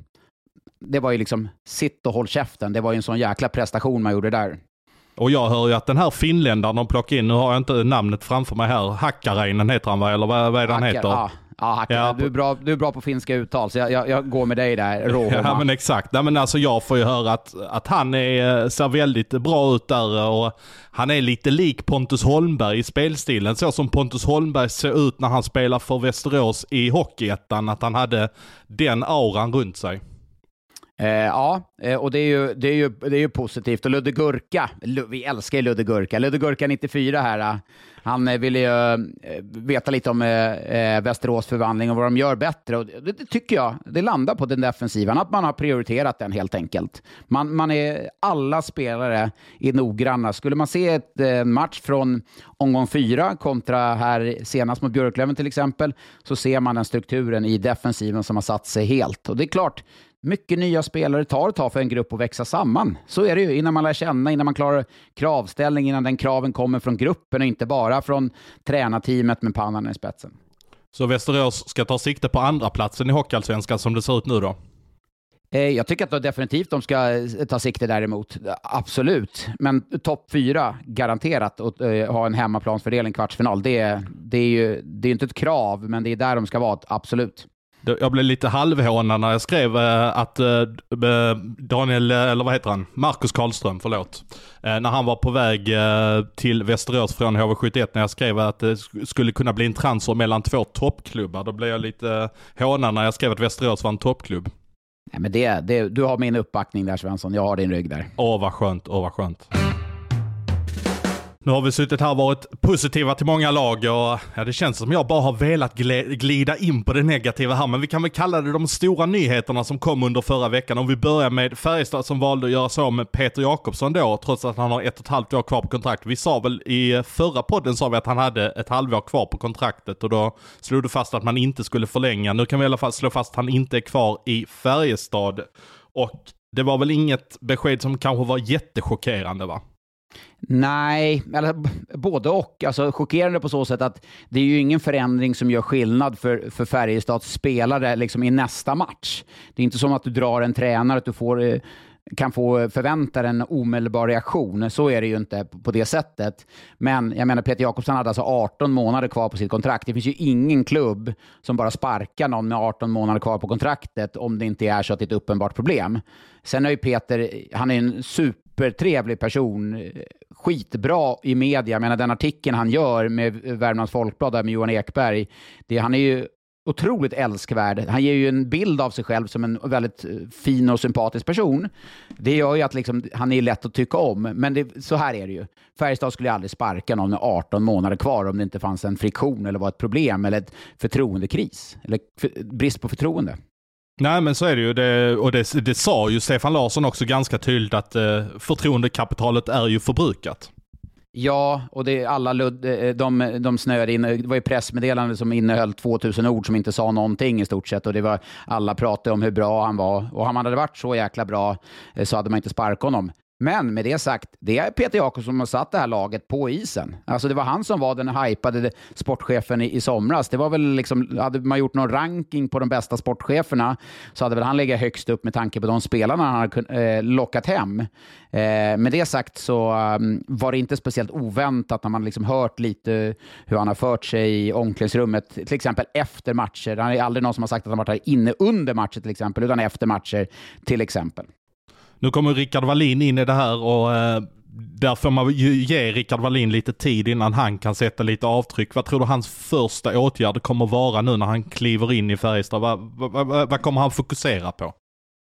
ju liksom sitt och håll käften. Det var ju en sån jäkla prestation man gjorde där.
Och jag hör ju att den här finländaren de plockar in, nu har jag inte namnet framför mig här, Hakkarainen heter han, va? Eller vad är det han heter?
Ja, du är bra på finska uttal, så jag går med dig där, Rohoma.
Ja, men exakt. Nej, men alltså jag får ju höra att han ser väldigt bra ut där, och han är lite lik Pontus Holmberg i spelstilen, så som Pontus Holmberg ser ut när han spelar för Västerås i Hockeyettan, att han hade den auran runt sig.
Och det är ju positivt. Och Ludde Gurka, vi älskar ju Ludde Gurka. Ludde Gurka 94 här, han ville ju veta lite om Västerås förvandling och vad de gör bättre. Och det tycker jag, det landar på den defensiven, att man har prioriterat den helt enkelt. Man är, alla spelare är noggranna. Skulle man se ett match från omgång 4 kontra här senast mot Björklöven till exempel, så ser man den strukturen i defensiven som har satt sig helt. Och det är klart, mycket nya spelare tar för en grupp att växa samman. Så är det ju, innan man lär känna, innan man klarar kravställning, innan den kraven kommer från gruppen och inte bara från tränarteamet med pannan i spetsen.
Så Västerås ska ta sikte på andra platsen i Hockeyallsvenskan som det ser ut nu då?
Jag tycker att definitivt de ska ta sikte däremot. Absolut. Men topp 4 garanterat att ha en hemmaplansfördelning kvartsfinal. Det är ju inte ett krav, men det är där de ska vara. Absolut.
Jag blev lite halvhånad när jag skrev att Marcus Karlström, när han var på väg till Västerås från HV71, när jag skrev att det skulle kunna bli en transfer mellan 2 toppklubbar. Då blev jag lite hånad när jag skrev att Västerås var en toppklubb.
Nej, men du har min uppbackning där, Svensson. Jag har din rygg där.
Vad skönt. Nu har vi suttit här och varit positiva till många lag och det känns som jag bara har velat glida in på det negativa här, men vi kan väl kalla det de stora nyheterna som kom under förra veckan. Om vi börjar med Färjestad som valde att göra så med Peter Jakobsson då, trots att han har 1,5 år kvar på kontrakt. Vi sa väl i förra podden att han hade ett halvår kvar på kontraktet och då slog det fast att man inte skulle förlänga. Nu kan vi i alla fall slå fast att han inte är kvar i Färjestad, och det var väl inget besked som kanske var jättechockerande, va?
Nej, eller både och. Alltså chockerande på så sätt att det är ju ingen förändring som gör skillnad för Färjestads spelare liksom i nästa match. Det är inte som att du drar en tränare att du kan få förvänta en omedelbar reaktion. Så är det ju inte på det sättet. Men jag menar, Peter Jakobsson hade alltså 18 månader kvar på sitt kontrakt. Det finns ju ingen klubb som bara sparkar någon med 18 månader kvar på kontraktet om det inte är så att det är ett uppenbart problem. Sen är ju Peter, han är en supertrevlig person, skitbra i media. Jag menar, den artikeln han gör med Värmlands Folkblad där med Johan Ekberg, han är ju otroligt älskvärd. Han ger ju en bild av sig själv som en väldigt fin och sympatisk person. Det gör ju att liksom, han är lätt att tycka om. Men så här är det ju. Färjestad skulle aldrig sparka någon med 18 månader kvar om det inte fanns en friktion eller var ett problem eller ett förtroendekris eller brist på förtroende.
Nej, men så är det ju. Och det sa ju Stefan Larsson också ganska tydligt, att förtroendekapitalet är ju förbrukat. Ja, och det alla de snöade in. Det var ju pressmeddelande som innehöll 2000 ord som inte sa någonting i stort sett, och det var, alla pratade om hur bra han var, och om han hade varit så jäkla bra så hade man inte sparkat honom. Men med det sagt, det är Peter Jakobsson som har satt det här laget på isen. Alltså det var han som var den hypade sportchefen i somras. Det var väl liksom, hade man gjort någon ranking på de bästa sportcheferna så hade väl han legat högst upp med tanke på de spelarna han hade lockat hem. Med det sagt så var det inte speciellt oväntat när man liksom hört lite hur han har fört sig i omklädningsrummet, till exempel efter matcher. Han är aldrig någon som har sagt att han varit här inne under matcher till exempel, utan efter matcher till exempel. Nu kommer Rickard Wallin in i det här, och där får man ju ge Rickard Wallin lite tid innan han kan sätta lite avtryck. Vad tror du hans första åtgärd kommer vara nu när han kliver in i Färjestad? Vad kommer han fokusera på?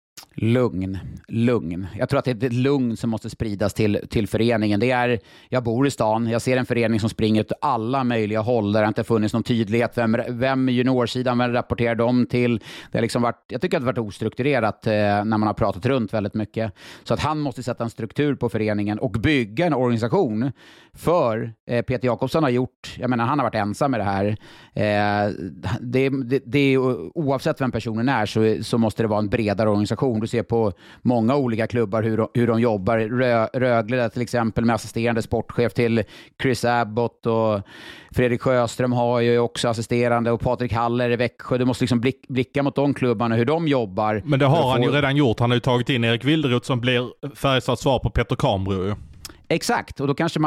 Lugn. Jag tror att det är ett lugn som måste spridas till föreningen. Jag bor i stan, jag ser en förening som springer ut alla möjliga håll där det inte funnits någon tydlighet. Vem juniorsidan, vem rapporterar de till? Det har liksom jag tycker att det har varit ostrukturerat när man har pratat runt väldigt mycket. Så att han måste sätta en struktur på föreningen och bygga en organisation. För Peter Jakobsson har gjort, jag menar, han har varit ensam med det här. Det är oavsett vem personen är så måste det vara en bredare organisation. Du ser på många olika klubbar hur de jobbar. Rögle till exempel med assisterande sportchef till Chris Abbott, och Fredrik Sjöström har ju också assisterande, och Patrik Haller i Växjö. Du måste liksom blicka mot de klubbarna hur de jobbar. Men det har han ju redan gjort. Han har ju tagit in Erik Wilderud som blir Färjestads svar på Peter Kambro. Exakt, och då kanske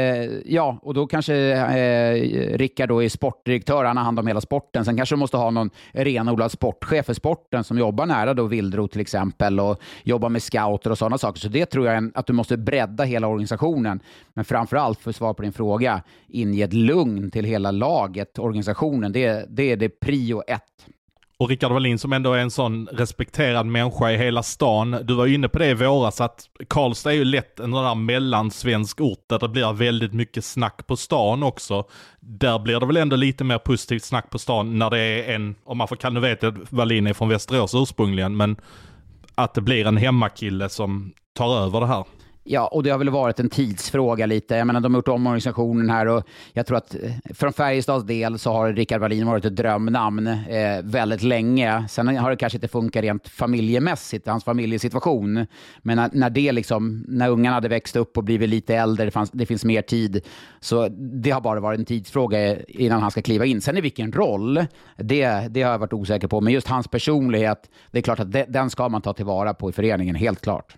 Rickard då är sportdirektör, han har hand om hela sporten. Sen kanske de måste ha någon renodlad sportchef för sporten som jobbar nära då Wildro till exempel, och jobbar med scouter och sådana saker. Så det tror jag att du måste bredda hela organisationen. Men framförallt, för att svara på din fråga, inge ett lugn till hela laget, organisationen. Det är det prio 1. Och Rickard Wallin som ändå är en sån respekterad människa i hela stan. Du var inne på det i våras att Karlstad är ju lätt en sån där mellansvensk ort där det blir väldigt mycket snack på stan också. Där blir det väl ändå lite mer positivt snack på stan när det är en, om man får kan, nu vet att Wallin är från Västerås ursprungligen, men att det blir en hemmakille som tar över det här.
Ja, och det har väl varit en tidsfråga lite. Jag menar, de har gjort om organisationen här och jag tror att från Färjestads del så har Rickard Wallin varit ett drömnamn väldigt länge. Sen har det kanske inte funkat rent familjemässigt, hans familjesituation. Men när ungarna hade växt upp och blivit lite äldre, det finns mer tid. Så det har bara varit en tidsfråga innan han ska kliva in. Sen i vilken roll, det har jag varit osäker på. Men just hans personlighet, det är klart att den ska man ta tillvara på i föreningen, helt klart.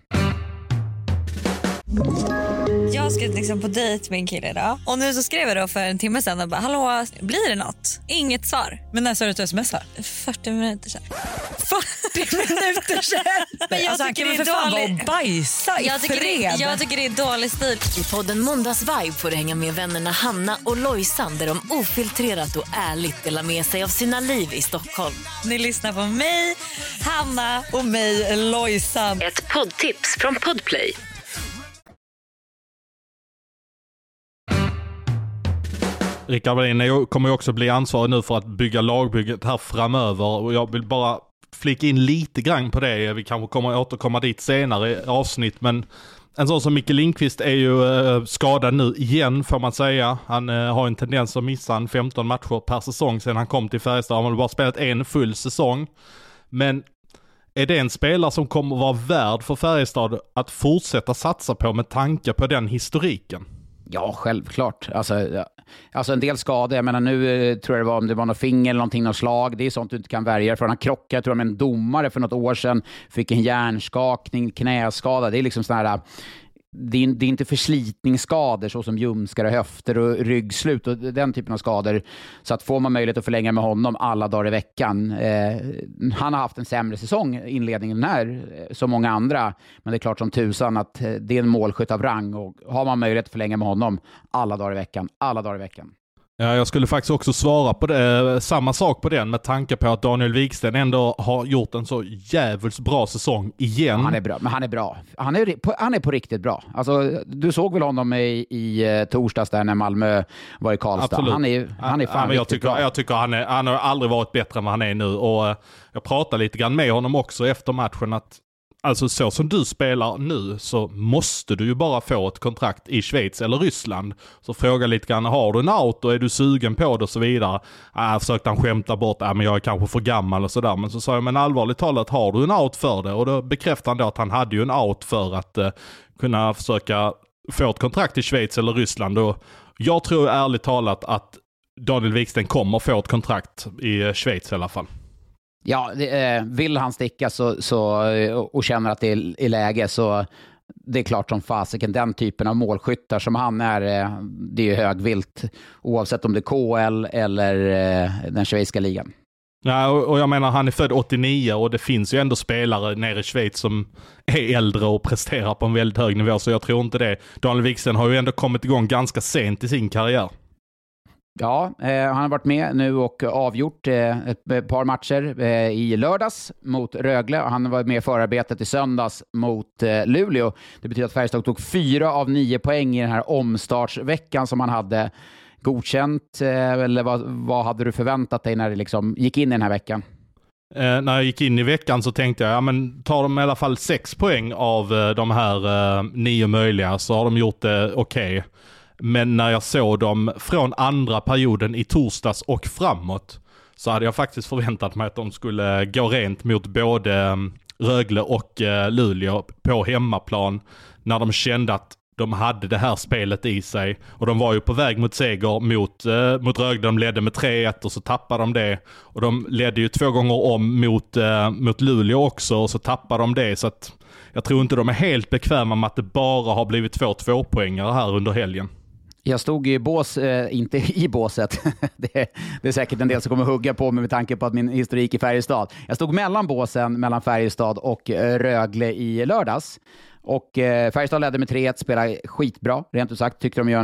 Jag ska liksom på dejt med en kille idag. Och nu så skrev jag då för en timme sedan och bara, hallå, blir det något? Inget svar.
Men när sa du att du smsar?
40 minuter sedan.
40 minuter sedan?
Men jag
alltså,
tycker
det är dåligt. Bajsa i fred.
Jag tycker det är dålig stil.
I podden Måndagsvibe får du hänga med vännerna Hanna och Lojsan där de ofiltrerat och ärligt delar med sig av sina liv i Stockholm.
Ni lyssnar på mig, Hanna och mig, Lojsan.
Ett poddtips från Podplay.
Rickard Wallin kommer ju också bli ansvarig nu för att bygga lagbygget här framöver och jag vill bara flika in lite grann på det. Vi kanske kommer återkomma dit senare i avsnitt, men en sån som Micke Lindqvist är ju skadad nu igen får man säga. Han har en tendens att missa 15 matcher per säsong sedan han kom till Färjestad. Han har bara spelat en full säsong. Men är det en spelare som kommer vara värd för Färjestad att fortsätta satsa på med tanke på den historiken?
Ja, självklart. Alltså en del skador. Jag menar, nu tror jag om det var något finger eller någonting, något slag. Det är sånt du inte kan värja för. Han krockade, tror jag, med en domare för något år sedan. Fick en hjärnskakning, knäskada. Det är liksom sådana här... Det är inte förslitningsskador så som ljumskar och höfter och ryggslut och den typen av skador. Så att får man möjlighet att förlänga med honom alla dagar i veckan. Han har haft en sämre säsong inledningen här som många andra. Men det är klart som tusan att det är en målskytt av rang. Och har man möjlighet att förlänga med honom alla dagar i veckan.
Ja, jag skulle faktiskt också svara på det, samma sak på den med tanke på att Daniel Wiksten ändå har gjort en så jävligt bra säsong igen.
Han är bra, men han är bra. Han är på riktigt bra. Alltså, du såg väl honom i torsdags där när Malmö var i Karlstad.
Absolut.
Han är fan riktigt bra.
Jag tycker han har aldrig varit bättre än vad han är nu och jag pratade lite grann med honom också efter matchen att alltså så som du spelar nu så måste du ju bara få ett kontrakt i Schweiz eller Ryssland. Så fråga lite grann, har du en out och är du sugen på det och så vidare. Försökte han skämta bort, men jag är kanske för gammal och sådär. Men så sa jag, men allvarligt talat, har du en out för det? Och då bekräftade han då att han hade ju en out för att kunna försöka få ett kontrakt i Schweiz eller Ryssland. Och jag tror ärligt talat att Daniel Wiksten kommer få ett kontrakt i Schweiz i alla fall.
Ja, vill han sticka och känner att det är läge så det är klart som fasiken. Den typen av målskyttar som han är, det är ju högvilt oavsett om det är KL eller den schweiziska ligan.
Ja, och jag menar han är född 89 och det finns ju ändå spelare nere i Schweiz som är äldre och presterar på en väldigt hög nivå så jag tror inte det. Daniel Wiksten har ju ändå kommit igång ganska sent i sin karriär.
Ja, han har varit med nu och avgjort ett par matcher i lördags mot Rögle och han var med i förarbetet i söndags mot Luleå. Det betyder att Färjestad tog 4 av 9 poäng i den här omstartsveckan som han hade godkänt. Eller vad hade du förväntat dig när det liksom gick in i den här veckan?
När jag gick in i veckan så tänkte jag, ja men tar de i alla fall 6 poäng av de här 9 möjliga så har de gjort det okej. Men när jag såg dem från andra perioden i torsdags och framåt så hade jag faktiskt förväntat mig att de skulle gå rent mot både Rögle och Luleå på hemmaplan när de kände att de hade det här spelet i sig. Och de var ju på väg mot seger mot Rögle. De ledde med 3-1 och så tappade de det. Och de ledde ju 2 gånger om mot Luleå också och så tappade de det. Så att jag tror inte de är helt bekväma med att det bara har blivit 2 2-poängare här under helgen.
Jag stod i bås, inte i båset. Det är säkert en del som kommer hugga på mig med tanke på att min historik i Färjestad. Jag stod mellan båsen, mellan Färjestad och Rögle i lördags. Och Färjestad ledde med 3-1, spelade skitbra, rent ut sagt. Tyckte de gör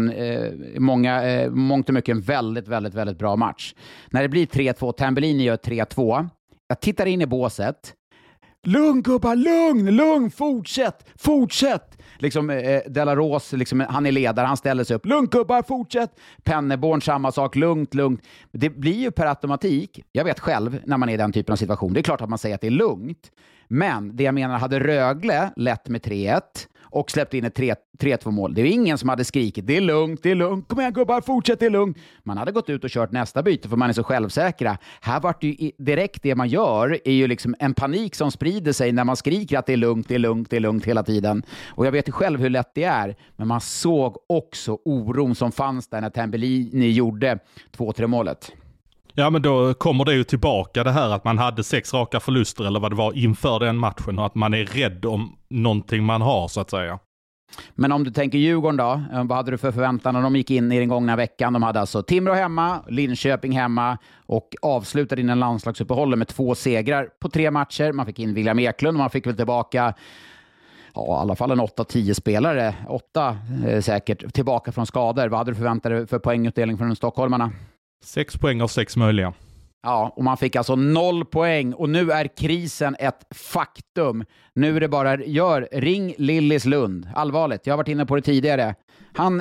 mångt och mycket en väldigt, väldigt, väldigt bra match. När det blir 3-2, Tambellini gör 3-2. jag tittar in i båset. Lugn gubbar, lugn, fortsätt. Liksom Delaros, liksom, han är ledare, han ställer sig upp. Lugn gubbar, fortsätt. Penneborn, samma sak, lugnt. Det blir ju per automatik, jag vet själv när man är i den typen av situation, det är klart att man säger att det är lugnt. Men det jag menar, hade Rögle lett med 3-1 och släppt in ett 3-2 mål. Det är ingen som hade skrikit, det är lugnt, kom igen gubbar, fortsätt, det är lugnt. Man hade gått ut och kört nästa byte för man är så självsäkra. Här vart det ju direkt det man gör är ju liksom en panik som sprider sig när man skriker att det är lugnt hela tiden. Och jag vet ju själv hur lätt det är, men man såg också oron som fanns där när Tambellini gjorde 2-3 målet.
Ja, men då kommer det ju tillbaka det här att man hade 6 raka förluster eller vad det var inför den matchen och att man är rädd om någonting man har så att säga.
Men om du tänker Djurgården då, vad hade du för förväntan när de gick in i den gångna veckan? De hade alltså Timrå hemma, Linköping hemma och avslutade in en landslagsuppehåll med 2 segrar på 3 matcher. Man fick in William Eklund och man fick väl tillbaka i alla fall en 8-10 spelare, 8 säkert, tillbaka från skador. Vad hade du förväntat dig för poängutdelning från stockholmarna?
6 poäng av 6 möjliga.
Ja, och man fick alltså 0 poäng och nu är krisen ett faktum. Nu är det bara, ring Lillis Lund. Allvarligt, jag har varit inne på det tidigare. Han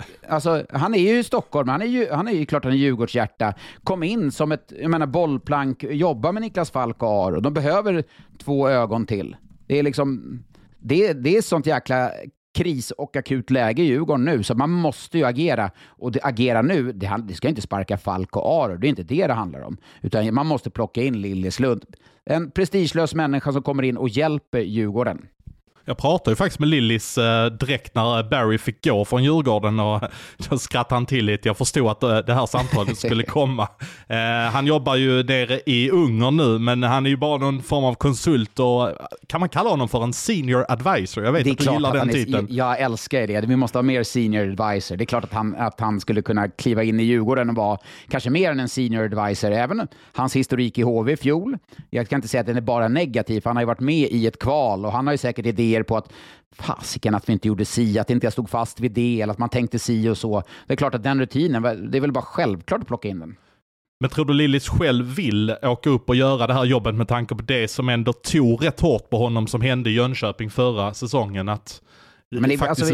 är ju i Stockholm, han är ju klart han är Djurgårdshjärta. Kom in som ett, bollplank, jobba med Niklas Falk och Aro. De behöver 2 ögon till. Det är liksom, det är sånt jäkla kris och akut läge i Djurgården nu, så man måste ju agera, och agera nu, det ska inte sparka Falk och Aro, det är inte det handlar om, utan man måste plocka in Lillis Lund, en prestigelös människa som kommer in och hjälper Djurgården.
Jag pratade ju faktiskt med Lillis direkt när Barry fick gå från Djurgården och då skrattade han till lite. Jag förstod att det här samtalet skulle komma. Han jobbar ju nere i Ungern nu, men han är ju bara någon form av konsult och kan man kalla honom för en senior advisor? Jag vet att du gillar den titeln.
Jag älskar det. Vi måste ha mer senior advisor. Det är klart att han skulle kunna kliva in i Djurgården och vara kanske mer än en senior advisor. Även hans historik i HV i fjol. Jag kan inte säga att den är bara negativ. Han har ju varit med i ett kval och han har ju säkert idéer på att fasiken att vi inte gjorde si, att inte jag stod fast vid det eller att man tänkte si och så. Det är klart att den rutinen, det är väl bara självklart att plocka in den.
Men tror du Lillis själv vill åka upp och göra det här jobbet med tanke på det som ändå tog rätt hårt på honom som hände i Jönköping förra säsongen? Att
men
faktiskt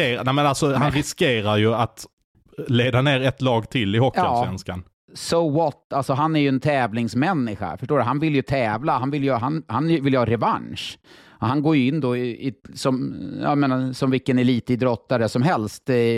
han riskerar ju att leda ner ett lag till i Hockeyallsvenskan. Ja.
So what? Alltså han är ju en tävlingsmänniska, förstår du? Han vill ju tävla, han vill ju ha revansch. Han går ju in då som vilken elitidrottare som helst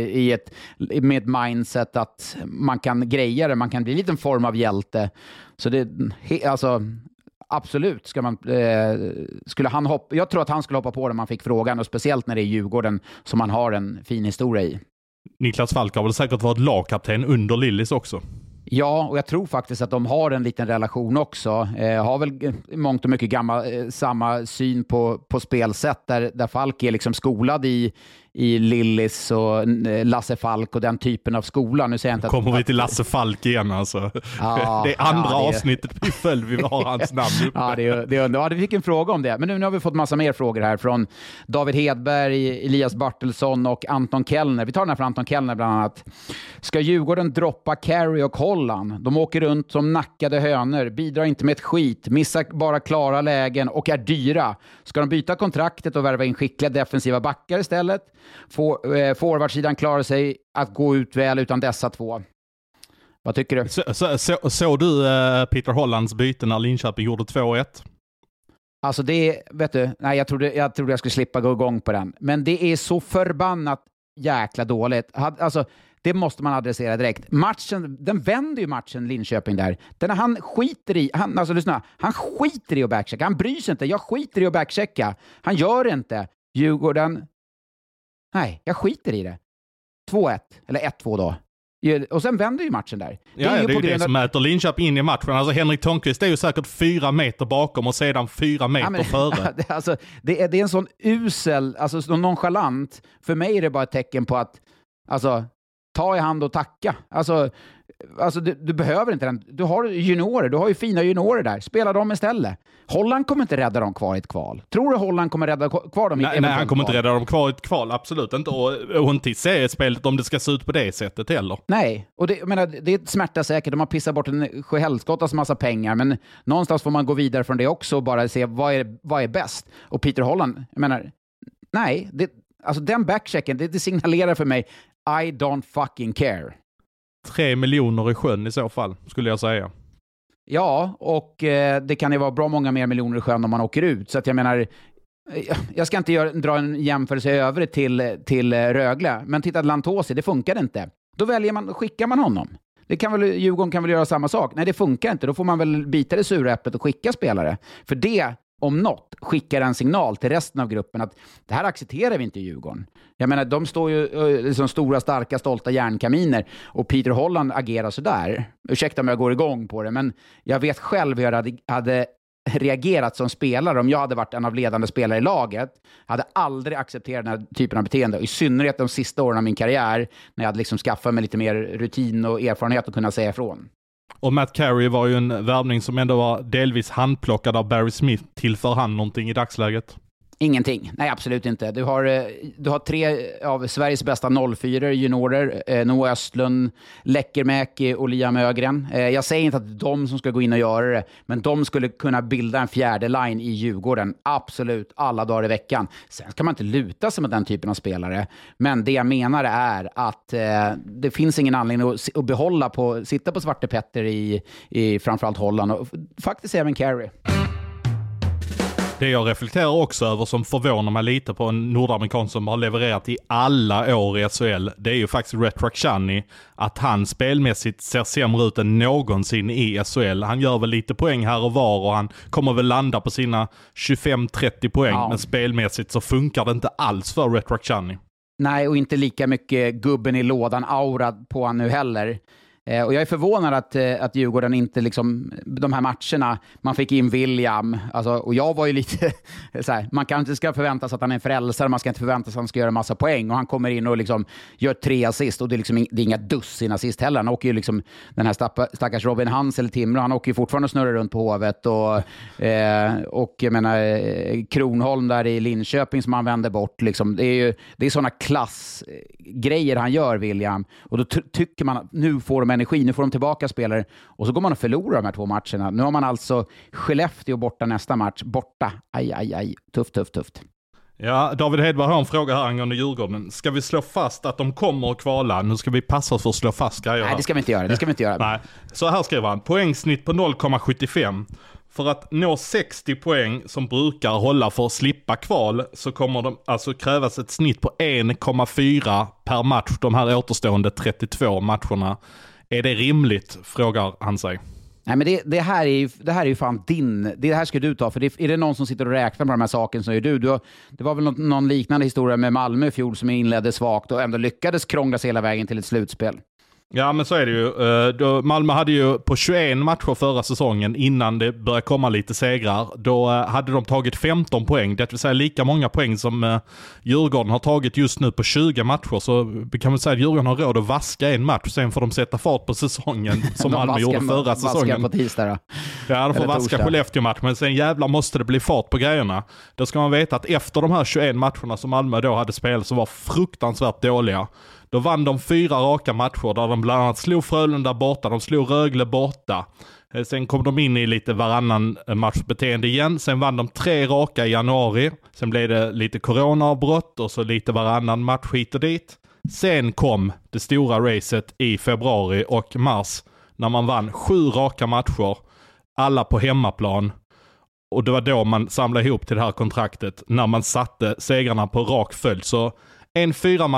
med ett mindset att man kan greja det, man kan bli en liten form av hjälte. Så det, alltså absolut skulle han hoppa. Jag tror att han skulle hoppa på det man fick frågan, och speciellt när det är Djurgården som man har en fin historia i. Niklas Falk har väl säkert varit lagkapten under Lillis också. Ja, och jag tror faktiskt att de har en liten relation också. Har väl mångt och mycket samma syn på spelsätt där Falk är liksom skolad i Lillis och Lasse Falk och den typen av skola. Nu säger jag inte
kommer vi till Lasse Falk igen alltså. Ja, det är andra avsnittet i följd vi har hans namn uppe. Vi fick en fråga om det. Men nu har vi fått massa mer frågor här från David Hedberg, Elias Bartelsson och Anton Kellner. Vi tar den här från Anton Kellner bland annat. Ska Djurgården droppa Carey och Holland? De åker runt som nackade hönor, bidrar inte med ett skit, missar bara klara lägen och är dyra. Ska de byta kontraktet och värva in skickliga defensiva backar istället? Forwardsidan klarar sig att gå ut väl utan dessa två. Vad tycker du? Såg du Peter Hollands byte när Linköping gjorde 2-1?
Alltså det, vet du, nej, jag trodde jag skulle slippa gå igång på den. Men det är så förbannat jäkla dåligt. Alltså, det måste man adressera direkt. Den vänder ju matchen Linköping där. Han skiter i, han skiter i att backchecka. Han bryr sig inte. Jag skiter i att backchecka. Han gör det inte. Djurgården, nej, jag skiter i det. 2-1, eller 1-2 då. Och sen vänder ju matchen där.
Det är ju det som mäter Linköping in i matchen. Alltså Henrik Törnqvist är ju säkert 4 meter bakom och sedan 4 meter före.
Alltså, det är en sån usel, alltså så nonchalant. För mig är det bara ett tecken på att, alltså, ta i hand och tacka. Alltså, Alltså du behöver inte den. Du har juniorer, du har ju fina juniorer där. Spela dem istället. Holland kommer inte rädda dem kvar i ett kval. Tror du Holland kommer rädda kvar dem i ett kval?
Nej, han kommer inte rädda dem kvar i ett kval, absolut inte. Och inte i seriespelet om det ska se ut på det sättet heller.
Nej, och det smärtar säkert. De har pissat bort en sjöhelskottas massa pengar, men någonstans får man gå vidare från det också och bara se vad är bäst. Och Peter Holland, jag menar, nej, alltså den backchecken, det signalerar för mig I don't fucking care.
3 miljoner i sjön i så fall, skulle jag säga.
Ja, och det kan ju vara bra många mer miljoner i sjön om man åker ut. Så att jag menar, jag ska inte dra en jämförelse över till Rögle, men titta Lantosi, det funkar inte. Då skickar man honom. Djurgården kan väl göra samma sak. Nej, det funkar inte. Då får man väl bita det sura äpplet och skicka spelare. För det, om något, skickar en signal till resten av gruppen att det här accepterar vi inte i Djurgården. Jag menar, de står ju som stora, starka, stolta järnkaminer och Peter Holland agerar så där. Ursäkta om jag går igång på det, men jag vet själv hur jag hade reagerat som spelare om jag hade varit en av ledande spelare i laget. Hade aldrig accepterat den här typen av beteende. I synnerhet de sista åren av min karriär när jag hade liksom skaffat mig lite mer rutin och erfarenhet att kunna säga ifrån.
Och Matt Carey var ju en värvning som ändå var delvis handplockad av Barry Smith. Tillför han någonting i dagsläget?
Ingenting. Nej, absolut inte. Du har 3 av Sveriges bästa 04 juniorer. Noah Östlund, Läckermäki och Liam Ögren. Jag säger inte att de som ska gå in och göra det, men de skulle kunna bilda en fjärde line i Djurgården. Absolut, alla dagar i veckan. Sen ska man inte luta sig med den typen av spelare. Men det jag menar är att det finns ingen anledning att sitta på Svarte Petter i framförallt Holland. Och faktiskt även Carey.
Det jag reflekterar också över som förvånar mig lite på en nordamerikan som har levererat i alla år i SHL, det är ju faktiskt Rhett Rakhshani, att han spelmässigt ser sämre ut än någonsin i SHL. Han gör väl lite poäng här och var och han kommer väl landa på sina 25-30 poäng, men spelmässigt så funkar det inte alls för Rhett Rakhshani.
Nej, och inte lika mycket gubben i lådan aura på han nu heller. Och jag är förvånad att Djurgården inte liksom, de här matcherna, man fick in William, alltså, och jag var ju lite så här, man kan inte ska förvänta sig att han är en frälsare, man ska inte förvänta sig att han ska göra en massa poäng, och han kommer in och liksom gör 3 assist, och det är liksom det är inga dussin assist heller. Han åker ju liksom, den här stackars Robin Hansel Timrå, han åker ju fortfarande snurra runt på Hovet, och jag menar Kronholm där i Linköping som han vänder bort liksom, det är sådana klassgrejer han gör, William, och då tycker man att nu får de energi, nu får de tillbaka spelare, och så går man och förlorar de här 2 matcherna. Nu har man alltså Skellefteå borta nästa match, borta. Aj, tufft.
Ja, David Hedberg har en fråga här angående Djurgården. Ska vi slå fast att de kommer att kvala? Nu ska vi passa oss för att slå fast grejer.
Nej, det ska vi inte göra.
Nej. Så här skriver han, poängsnitt på 0,75. För att nå 60 poäng som brukar hålla för att slippa kval, så kommer de alltså krävas ett snitt på 1,4 per match de här återstående 32 matcherna. Är det rimligt, frågar han sig.
Nej, men det här är ju fan det här ska du ta, för är det någon som sitter och räknar på de här sakerna så är du. Det var väl någon liknande historia med Malmö i fjol som inledde svagt och ändå lyckades krångla sig hela vägen till ett slutspel.
Ja, men så är det ju. Malmö hade ju på 21 matcher förra säsongen, innan det började komma lite segrar, då hade de tagit 15 poäng. Det vill säga lika många poäng som Djurgården har tagit just nu på 20 matcher. Så kan man säga att Djurgården har råd att vaska en match. Sen får de sätta fart på säsongen som Malmö gjorde förra säsongen.
På tisdag då.
Ja, de får vaska Skellefteå-match. Men sen jävlar måste det bli fart på grejerna. Då ska man veta att efter de här 21 matcherna som Malmö då hade spelat, som var fruktansvärt dåliga, då vann de 4 raka matcher där de bland annat slog Frölunda borta, de slog Rögle borta. Sen kom de in i lite varannan matchbeteende igen. Sen vann de 3 raka i januari. Sen blev det lite coronaavbrott och så lite varannan match hit och dit. Sen kom det stora racet i februari och mars när man vann 7 raka matcher, alla på hemmaplan. Och det var då man samlade ihop till det här kontraktet, när man satte segrarna på rak följd. Så 4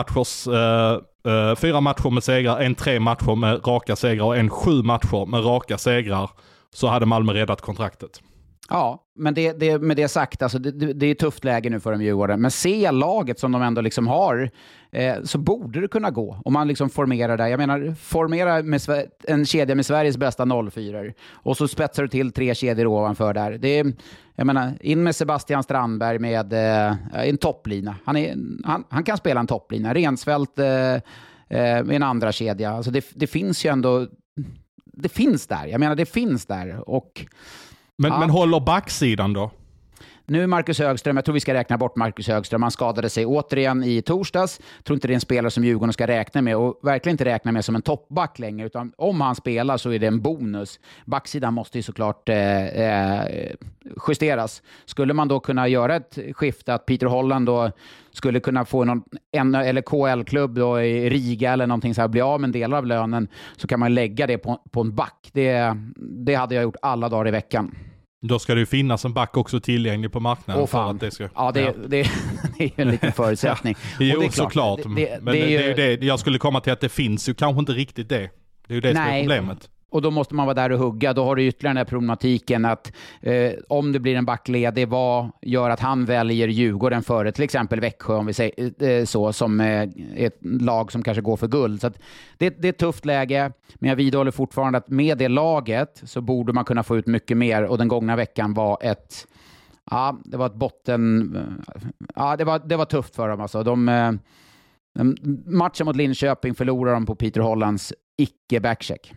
matcher med segrar, 3 matcher med raka segrar och 7 matcher med raka segrar, så hade Malmö räddat kontraktet.
Ja, men med det sagt, alltså det är tufft läge nu för de Djurgården. Men se laget som de ändå liksom har, så borde det kunna gå. Om man liksom formerar där. Jag menar, formera med en kedja med Sveriges bästa 04 och så spetsar du till 3 kedjor ovanför där. Det är, jag menar, in med Sebastian Strandberg med en topplina. Han kan spela en topplina. Rensfeldt med en andra kedja. Alltså det finns ju ändå det finns där. Jag menar, det finns där. Och,
men håller backsidan då?
Nu Marcus Högström, jag tror vi ska räkna bort Marcus Högström. Han skadade sig återigen i torsdags. Jag tror inte det är en spelare som Djurgården ska räkna med och verkligen inte räkna med som en toppback längre. Utan om han spelar så är det en bonus. Backsidan måste ju såklart justeras. Skulle man då kunna göra ett skifte att Peter Holland då skulle kunna få eller KL-klubb då i Riga eller någonting så här, bli av med en del av lönen, så kan man lägga det på en back. Det hade jag gjort alla dagar i veckan. Då
ska det ju finnas en back också tillgänglig på marknaden. För att det ska,
det är en liten förutsättning.
Jo, såklart. Jag skulle komma till att det finns ju kanske inte riktigt det. Det är ju det som är problemet. Och då måste man vara där och hugga. Då har du ytterligare den här problematiken att om det blir en backledig, vad gör att han väljer Djurgården före till exempel Växjö, om vi säger så, som ett lag som kanske går för guld. Så att det är ett tufft läge, men jag vidhåller fortfarande att med det laget så borde man kunna få ut mycket mer, och den gångna veckan var det var ett botten. Det var tufft för dem alltså. Matchen mot Linköping förlorar de på Peter Hollands icke-backcheck.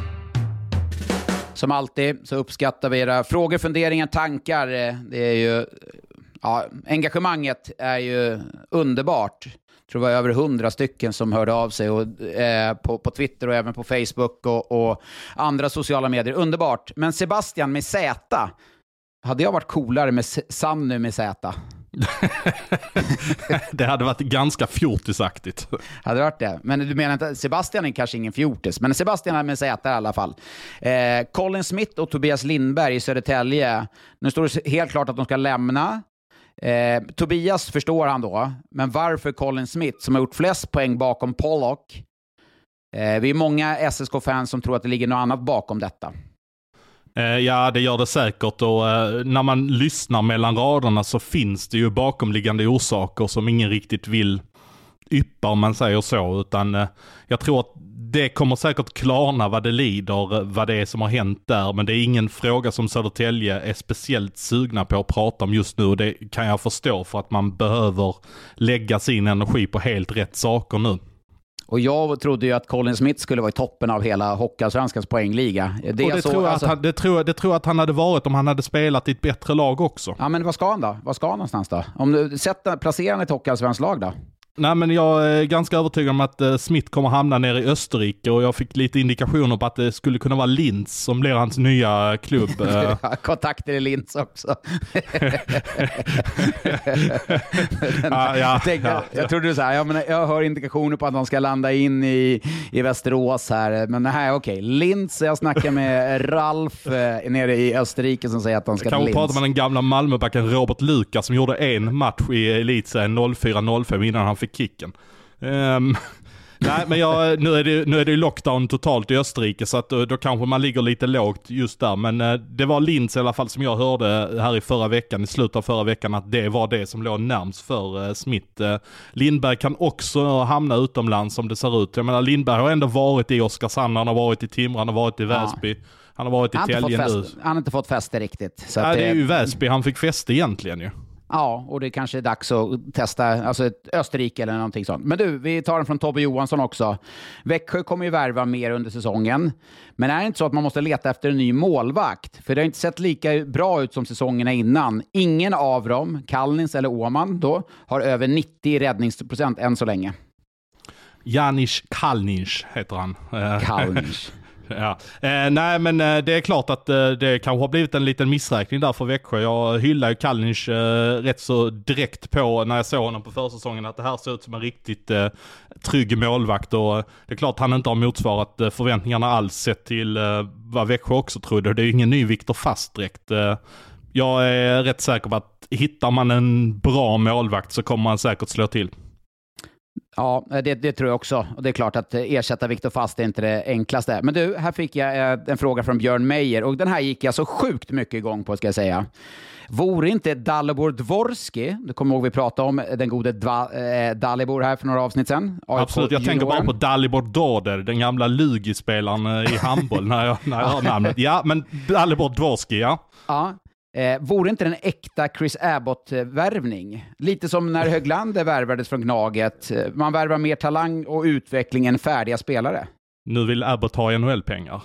Som alltid så uppskattar vi era frågor, funderingar, tankar. Det är ju, engagemanget är ju underbart. Jag tror det var över 100 stycken som hörde av sig på Twitter och även på Facebook och andra sociala medier. Underbart. Men Sebastian med Z, hade jag varit coolare med Sannu med Z? Det hade varit ganska fjortisaktigt.
Hade det varit det? Men du menar inte, Sebastian är kanske ingen fjortis, men Sebastian är med Z i alla fall. Colin Smith och Tobias Lindberg i Södertälje. Nu står det helt klart att de ska lämna. Tobias förstår han då, men varför Colin Smith som har gjort flest poäng bakom Pollock? Vi är många SSK-fans som tror att det ligger något annat bakom detta.
Ja, det gör det säkert, och när man lyssnar mellan raderna så finns det ju bakomliggande orsaker som ingen riktigt vill yppa, om man säger så, utan jag tror att det kommer säkert klarna vad det lider, vad det är som har hänt där, men det är ingen fråga som Södertälje är speciellt sugna på att prata om just nu, och det kan jag förstå, för att man behöver lägga sin energi på helt rätt saker nu. Och
jag trodde ju att Colin Smith skulle vara i toppen av hela Hockeyallsvenskans poängliga.
Det tror jag att han hade varit om han hade spelat i ett bättre lag också.
Ja, men vad ska han då? Vad ska han någonstans då? Om du placerar han i ett Hockeyallsvensk lag då?
Nej, men jag är ganska övertygad om att Smith kommer hamna ner i Österrike, och jag fick lite indikationer på att det skulle kunna vara Linz som blir hans nya klubb.
Kontakter i Linz också. Jag trodde du sa, jag hör indikationer på att de ska landa in i Västerås här, men nej, okej. Linz, jag snackar med Ralf nere i Österrike som säger att de ska till Linz.
Kan vi prata med den gamla Malmöbacken Robert Lukas som gjorde en match i Elitserien 04-05 innan han fick kicken. Nej, men nu är det ju lockdown totalt i Österrike, så att då kanske man ligger lite lågt just där, men det var Linz i alla fall som jag hörde här i slutet av förra veckan, att det var det som låg närmst för Smith. Lindberg kan också hamna utomlands som det ser ut. Jag menar, Lindberg har ändå varit i Oskarshamn, han har varit i Timrå, han har varit i Väsby. Han har varit i Täljen nu.
Han har inte fått fäste riktigt. Så
det är ju Väsby han fick fäste egentligen ju.
Ja, och det kanske är dags att testa alltså ett Österrike eller någonting sånt. Men du, vi tar den från Tobbe Johansson också. Växjö kommer ju värva mer under säsongen. Men är det inte så att man måste leta efter en ny målvakt? För det har inte sett lika bra ut som säsongerna innan. Ingen av dem, Kalnins eller Åman då, har över 90 räddningsprocent än så länge.
Janis Kalnic heter han.
Kalnic.
Ja. Nej, men det är klart att det kanske har blivit en liten missräkning där för Växjö. Jag hyllar ju Kalnic rätt så direkt på när jag såg honom på försäsongen, att det här ser ut som en riktigt trygg målvakt, och det är klart att han inte har motsvarat förväntningarna alls sett till vad Växjö också trodde. Det är ju ingen ny Viktor Fast direkt. Jag är rätt säker på att hittar man en bra målvakt så kommer man säkert slå till.
Ja, det tror jag också. Och det är klart att ersätta Viktor Fast är inte det enklaste. Men du, här fick jag en fråga från Björn Meijer. Och den här gick jag så sjukt mycket igång på, ska jag säga. Vore inte Dalibor Dvorski, du kommer ihåg vi pratade om den gode Dalibor här för några avsnitt sedan.
Absolut, jag tänker bara på Dalibor Doder, den gamla Lugi-spelaren i handboll när jag hör namnet. Ja, men Dalibor Dvorski, ja.
Ja. Vore inte en äkta Chris Abbott-värvning? Lite som när Höglander värvades från Gnaget. Man värvar mer talang och utveckling än färdiga spelare.
Nu vill Abbott ha NHL-pengar.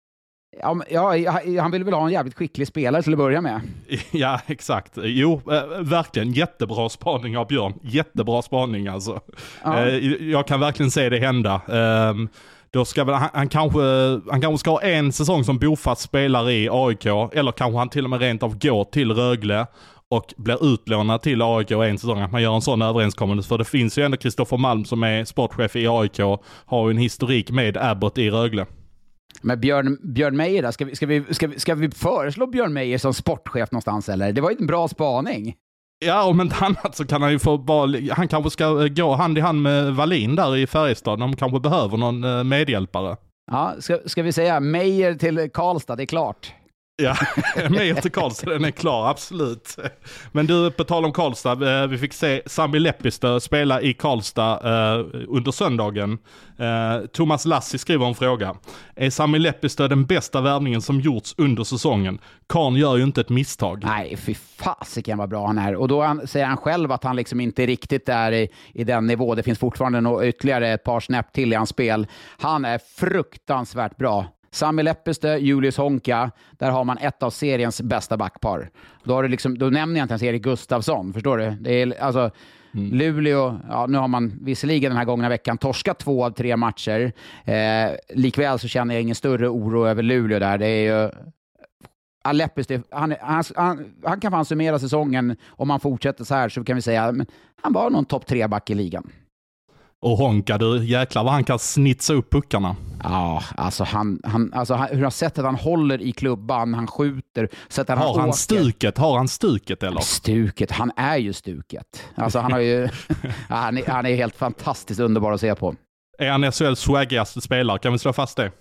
Ja, han vill väl ha en jävligt skicklig spelare till att börja med.
Ja, exakt. Jo, verkligen. Jättebra spaning av Björn. Jättebra spaning alltså. Ja. Jag kan verkligen se det hända. Då ska väl, han kanske ska ha en säsong som bofast spelare i AIK, eller kanske han till och med rent av går till Rögle och blir utlånad till AIK en säsong, att man gör en sån överenskommelse. För det finns ju ändå Kristoffer Malm som är sportchef i AIK, har ju en historik med Abbott i Rögle. Men
Björn Meijer då? Ska vi föreslå Björn Meijer som sportchef någonstans eller? Det var ju en bra spaning.
Ja, om inte annat så kan han ju han kanske ska gå hand i hand med Wallin där i Färjestad. De kanske behöver någon medhjälpare. Ja,
ska vi säga Meijer till Karlstad, det är klart.
Ja, Meijer till Karlstad, den är klar, absolut. Men du, på tal om Karlstad, vi fick se Sami Lepistö spela i Karlstad under söndagen. Thomas Lassi skriver en fråga. Är Sami Lepistö den bästa värvningen som gjorts under säsongen? Karn gör ju inte ett misstag.
Nej, fy fasiken vad bra han är. Och då säger han själv att han liksom inte riktigt är i den nivå. Det finns fortfarande ytterligare ett par snäpp till i hans spel. Han är fruktansvärt bra. Sami Lepistö, Julius Honka, där har man ett av seriens bästa backpar. Då nämner jag inte ens Erik Gustafsson, förstår du? Det är alltså Luleå, ja, nu har man visserligen den här gångna veckan torskat 2 av 3 matcher. Likväl så känner jag ingen större oro över Luleå där. Det är ju Lepistö, han kan fan summera säsongen om man fortsätter så här, så kan vi säga men han var någon topp 3-back i ligan.
Och Honka, du jäklar vad han kan snitsa upp puckarna.
Ja, alltså hur har sett att han håller i klubban, han skjuter, så att
har han stuket eller?
Stuket, han är ju stuket. Alltså han har ju han är helt fantastiskt underbar att se på.
Är han SHLs swaggigaste spelare, kan vi slå fast det?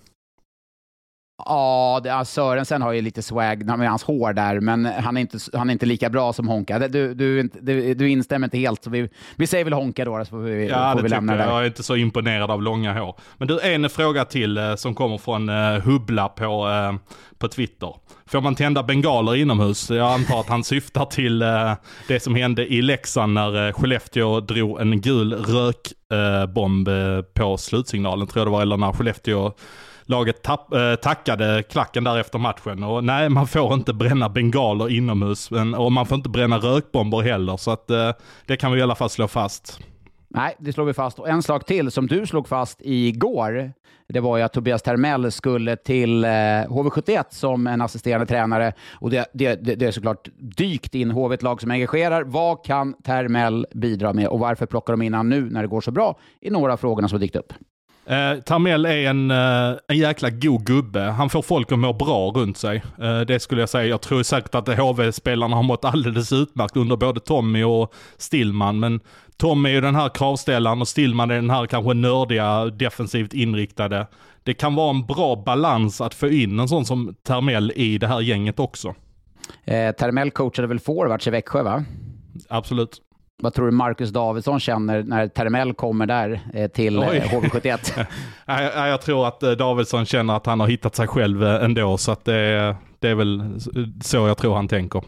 Ja, Sörensen har ju lite swag med hans hår där, men han är inte lika bra som Honka. Du instämmer inte helt, så vi säger väl Honka då, så får vi lämna det.
Jag är inte så imponerad av långa hår. Men du, en fråga till som kommer från Hubbla på Twitter. Får man tända bengaler inomhus? Jag antar att han syftar till det som hände i Leksand när Skellefteå drog en gul rökbomb på slutsignalen, tror jag det var, eller när Skellefteå laget tackade klacken där efter matchen. Och nej, man får inte bränna bengaler inomhus, och man får inte bränna rökbomber heller, så att det kan vi i alla fall slå fast.
Nej, det slår vi fast. Och en slag till som du slog fast igår, det var ju att Tobias Termell skulle till HV71 som en assisterande tränare, och det är såklart dykt in HV-lag som engagerar. Vad kan Termell bidra med och varför plockar de in han nu när det går så bra i några av frågorna som har dykt upp?
Termell är en jäkla god gubbe. Han får folk att må bra runt sig. Det skulle jag säga. Jag tror säkert att HV-spelarna har mått alldeles utmärkt under både Tommy och Stillman. Men Tommy är ju den här kravställaren och Stillman är den här kanske nördiga, defensivt inriktade. Det kan vara en bra balans att få in en sån som Termell i det här gänget också.
Termell coachade väl forwards i Växjö, va?
Absolut.
Vad tror du Marcus Davidsson känner när Termell kommer där till HV71?
Jag tror att Davidsson känner att han har hittat sig själv ändå, så att det är väl så jag tror han tänker.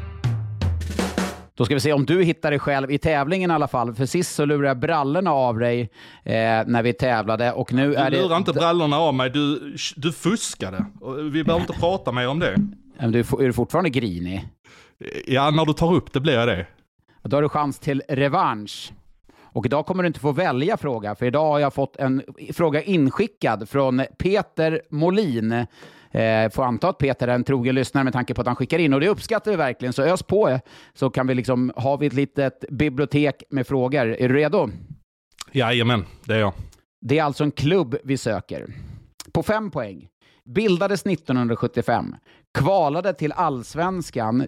Då ska vi se om du hittar dig själv i tävlingen i alla fall. För sist så lurade jag brallorna av dig när vi tävlade. Och nu är
du lurar inte brallorna av mig, du fuskade. Vi behöver inte prata mer om det.
Men är du fortfarande grinig?
Ja, när du tar upp det blir jag det.
Då har du chans till revansch. Och idag kommer du inte få välja fråga. För idag har jag fått en fråga inskickad från Peter Molin. Får anta att Peter är en trogen lyssnare med tanke på att han skickar in. Och det uppskattar vi verkligen. Så ös på, så kan vi ha vi ett litet bibliotek med frågor. Är du redo?
Jajamän, det är jag. Det
är alltså en klubb vi söker. På 5 poäng. Bildades 1975. Kvalade till Allsvenskan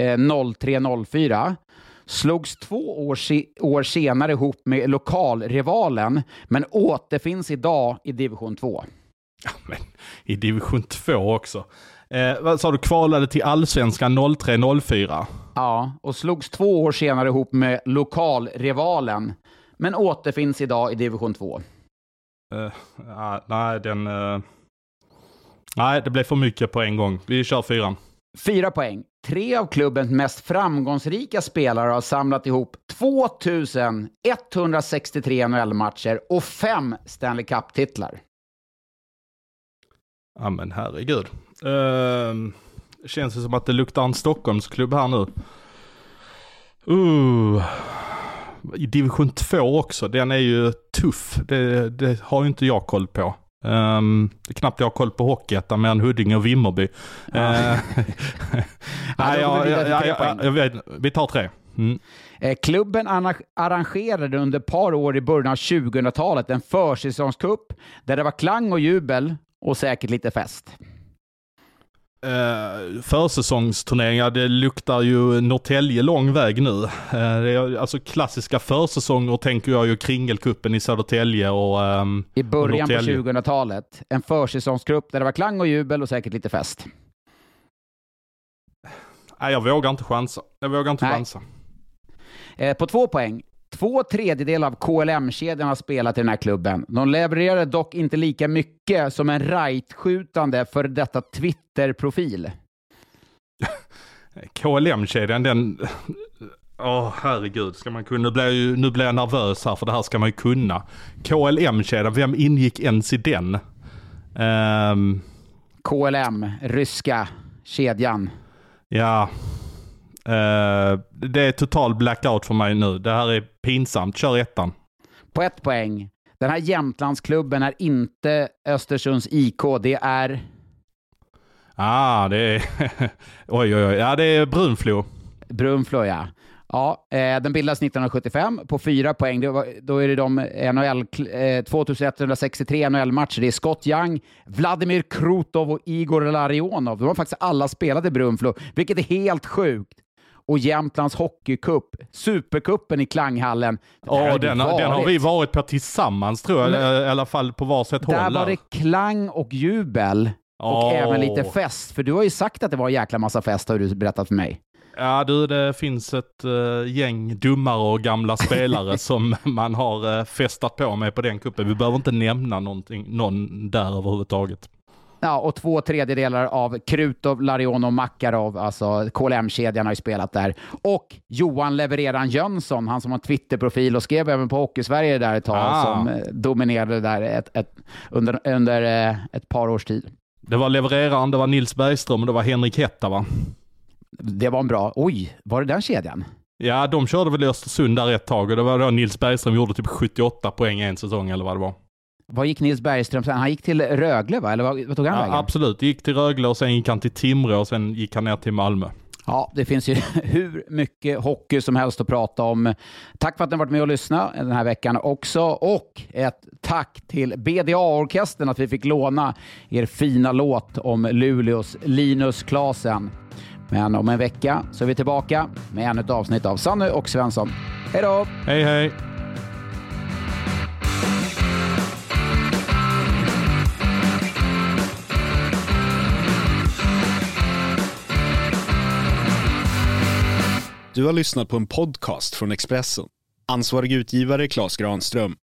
03-04. Slogs 2 år senare ihop med lokalrivalen, men återfinns idag i division 2.
Ja, men i division 2 också. Vad sa du, kvalade till Allsvenskan 03-04?
Ja, och slogs 2 år senare ihop med lokalrivalen, men återfinns idag i division 2.
Nej, det blev för mycket på en gång. Vi kör 4.
4 poäng. 3 av klubbens mest framgångsrika spelare har samlat ihop 2163 NHL-matcher och 5 Stanley Cup-titlar.
Ja men herregud. Känns det som att det luktar en Stockholmsklubb här nu. I division 2 också. Den är ju tuff. Det har ju inte jag koll på. Det är knappt jag har koll på Hockeyettan med en Huddinge och Vimmerby. Jag vet, vi tar 3.
Klubben arrangerade under ett par år i början av 2000-talet en försäsongscup där det var klang och jubel och säkert lite fest.
Försäsongsturneringar, det luktar ju Norrtälje lång väg nu. Det är alltså klassiska försäsonger tänker jag ju Kringelkuppen i Södertälje och
i början
på
2000-talet. En försäsongsgrupp där det var klang och jubel och säkert lite fest.
Nej, jag vågar inte chansa.
På 2 poäng. 2/3 av KLM-kedjan har spelat i den här klubben. De levererade dock inte lika mycket som en right-skjutande för detta Twitter-profil.
KLM-kedjan, den... herregud, ska man kunna... Nu blir jag nervös här för det här ska man ju kunna. KLM-kedjan, vem ingick ens i den?
KLM, ryska kedjan.
Ja... det är total blackout för mig nu. Det här är pinsamt. Kör 1.
På 1 poäng. Den här Jämtlandsklubben är inte Östersunds IK. Det är...
det är... oj. Ja, det är Brunflo.
Brunflo, ja. Ja, den bildas 1975 på 4 poäng. Då är det de 2163 NHL-matcher. Det är Scott Young, Vladimir Krutov och Igor Larionov. De har faktiskt alla spelat i Brunflo, vilket är helt sjukt. Och Jämtlands hockeycup, Supercupen i Klanghallen.
Den har vi varit på tillsammans tror jag, i alla fall på varsitt håll.
Där var det klang och jubel och även lite fest. För du har ju sagt att det var en jäkla massa fest, har du berättat för mig.
Ja du, det finns ett gäng dummare och gamla spelare som man har festat på med på den kuppen. Vi behöver inte nämna någon där överhuvudtaget.
Ja, och 2/3 av Krutov, Larionov och Makarov, alltså KLM-kedjan har ju spelat där. Och Johan Levereran Jönsson, han som har Twitter-profil och skrev även på Hockeysverige där ett tag, som dominerade där under ett par års tid.
Det var Levereran, det var Nils Bergström och det var Henrik Hetta, va?
Det var en bra... Oj, var det den kedjan?
Ja, de körde väl i Östersund där ett tag och det var då Nils Bergström gjorde typ 78 poäng en säsong eller vad det var.
Vad gick Nils Bergström sen? Han gick till Rögle, va? Eller vad tog han vägen?
Absolut, gick till Rögle och sen gick han till Timrå och sen gick han ner till Malmö.
Ja, det finns ju hur mycket hockey som helst att prata om. Tack för att ni har varit med och lyssnat den här veckan också. Och ett tack till BDA-orkestern att vi fick låna er fina låt om Luleås Linus Klasen. Men om en vecka så är vi tillbaka med ännu ett avsnitt av Sanne och Svensson. Hej då!
Hej hej!
Du har lyssnat på en podcast från Expressen. Ansvarig utgivare Claes Granström.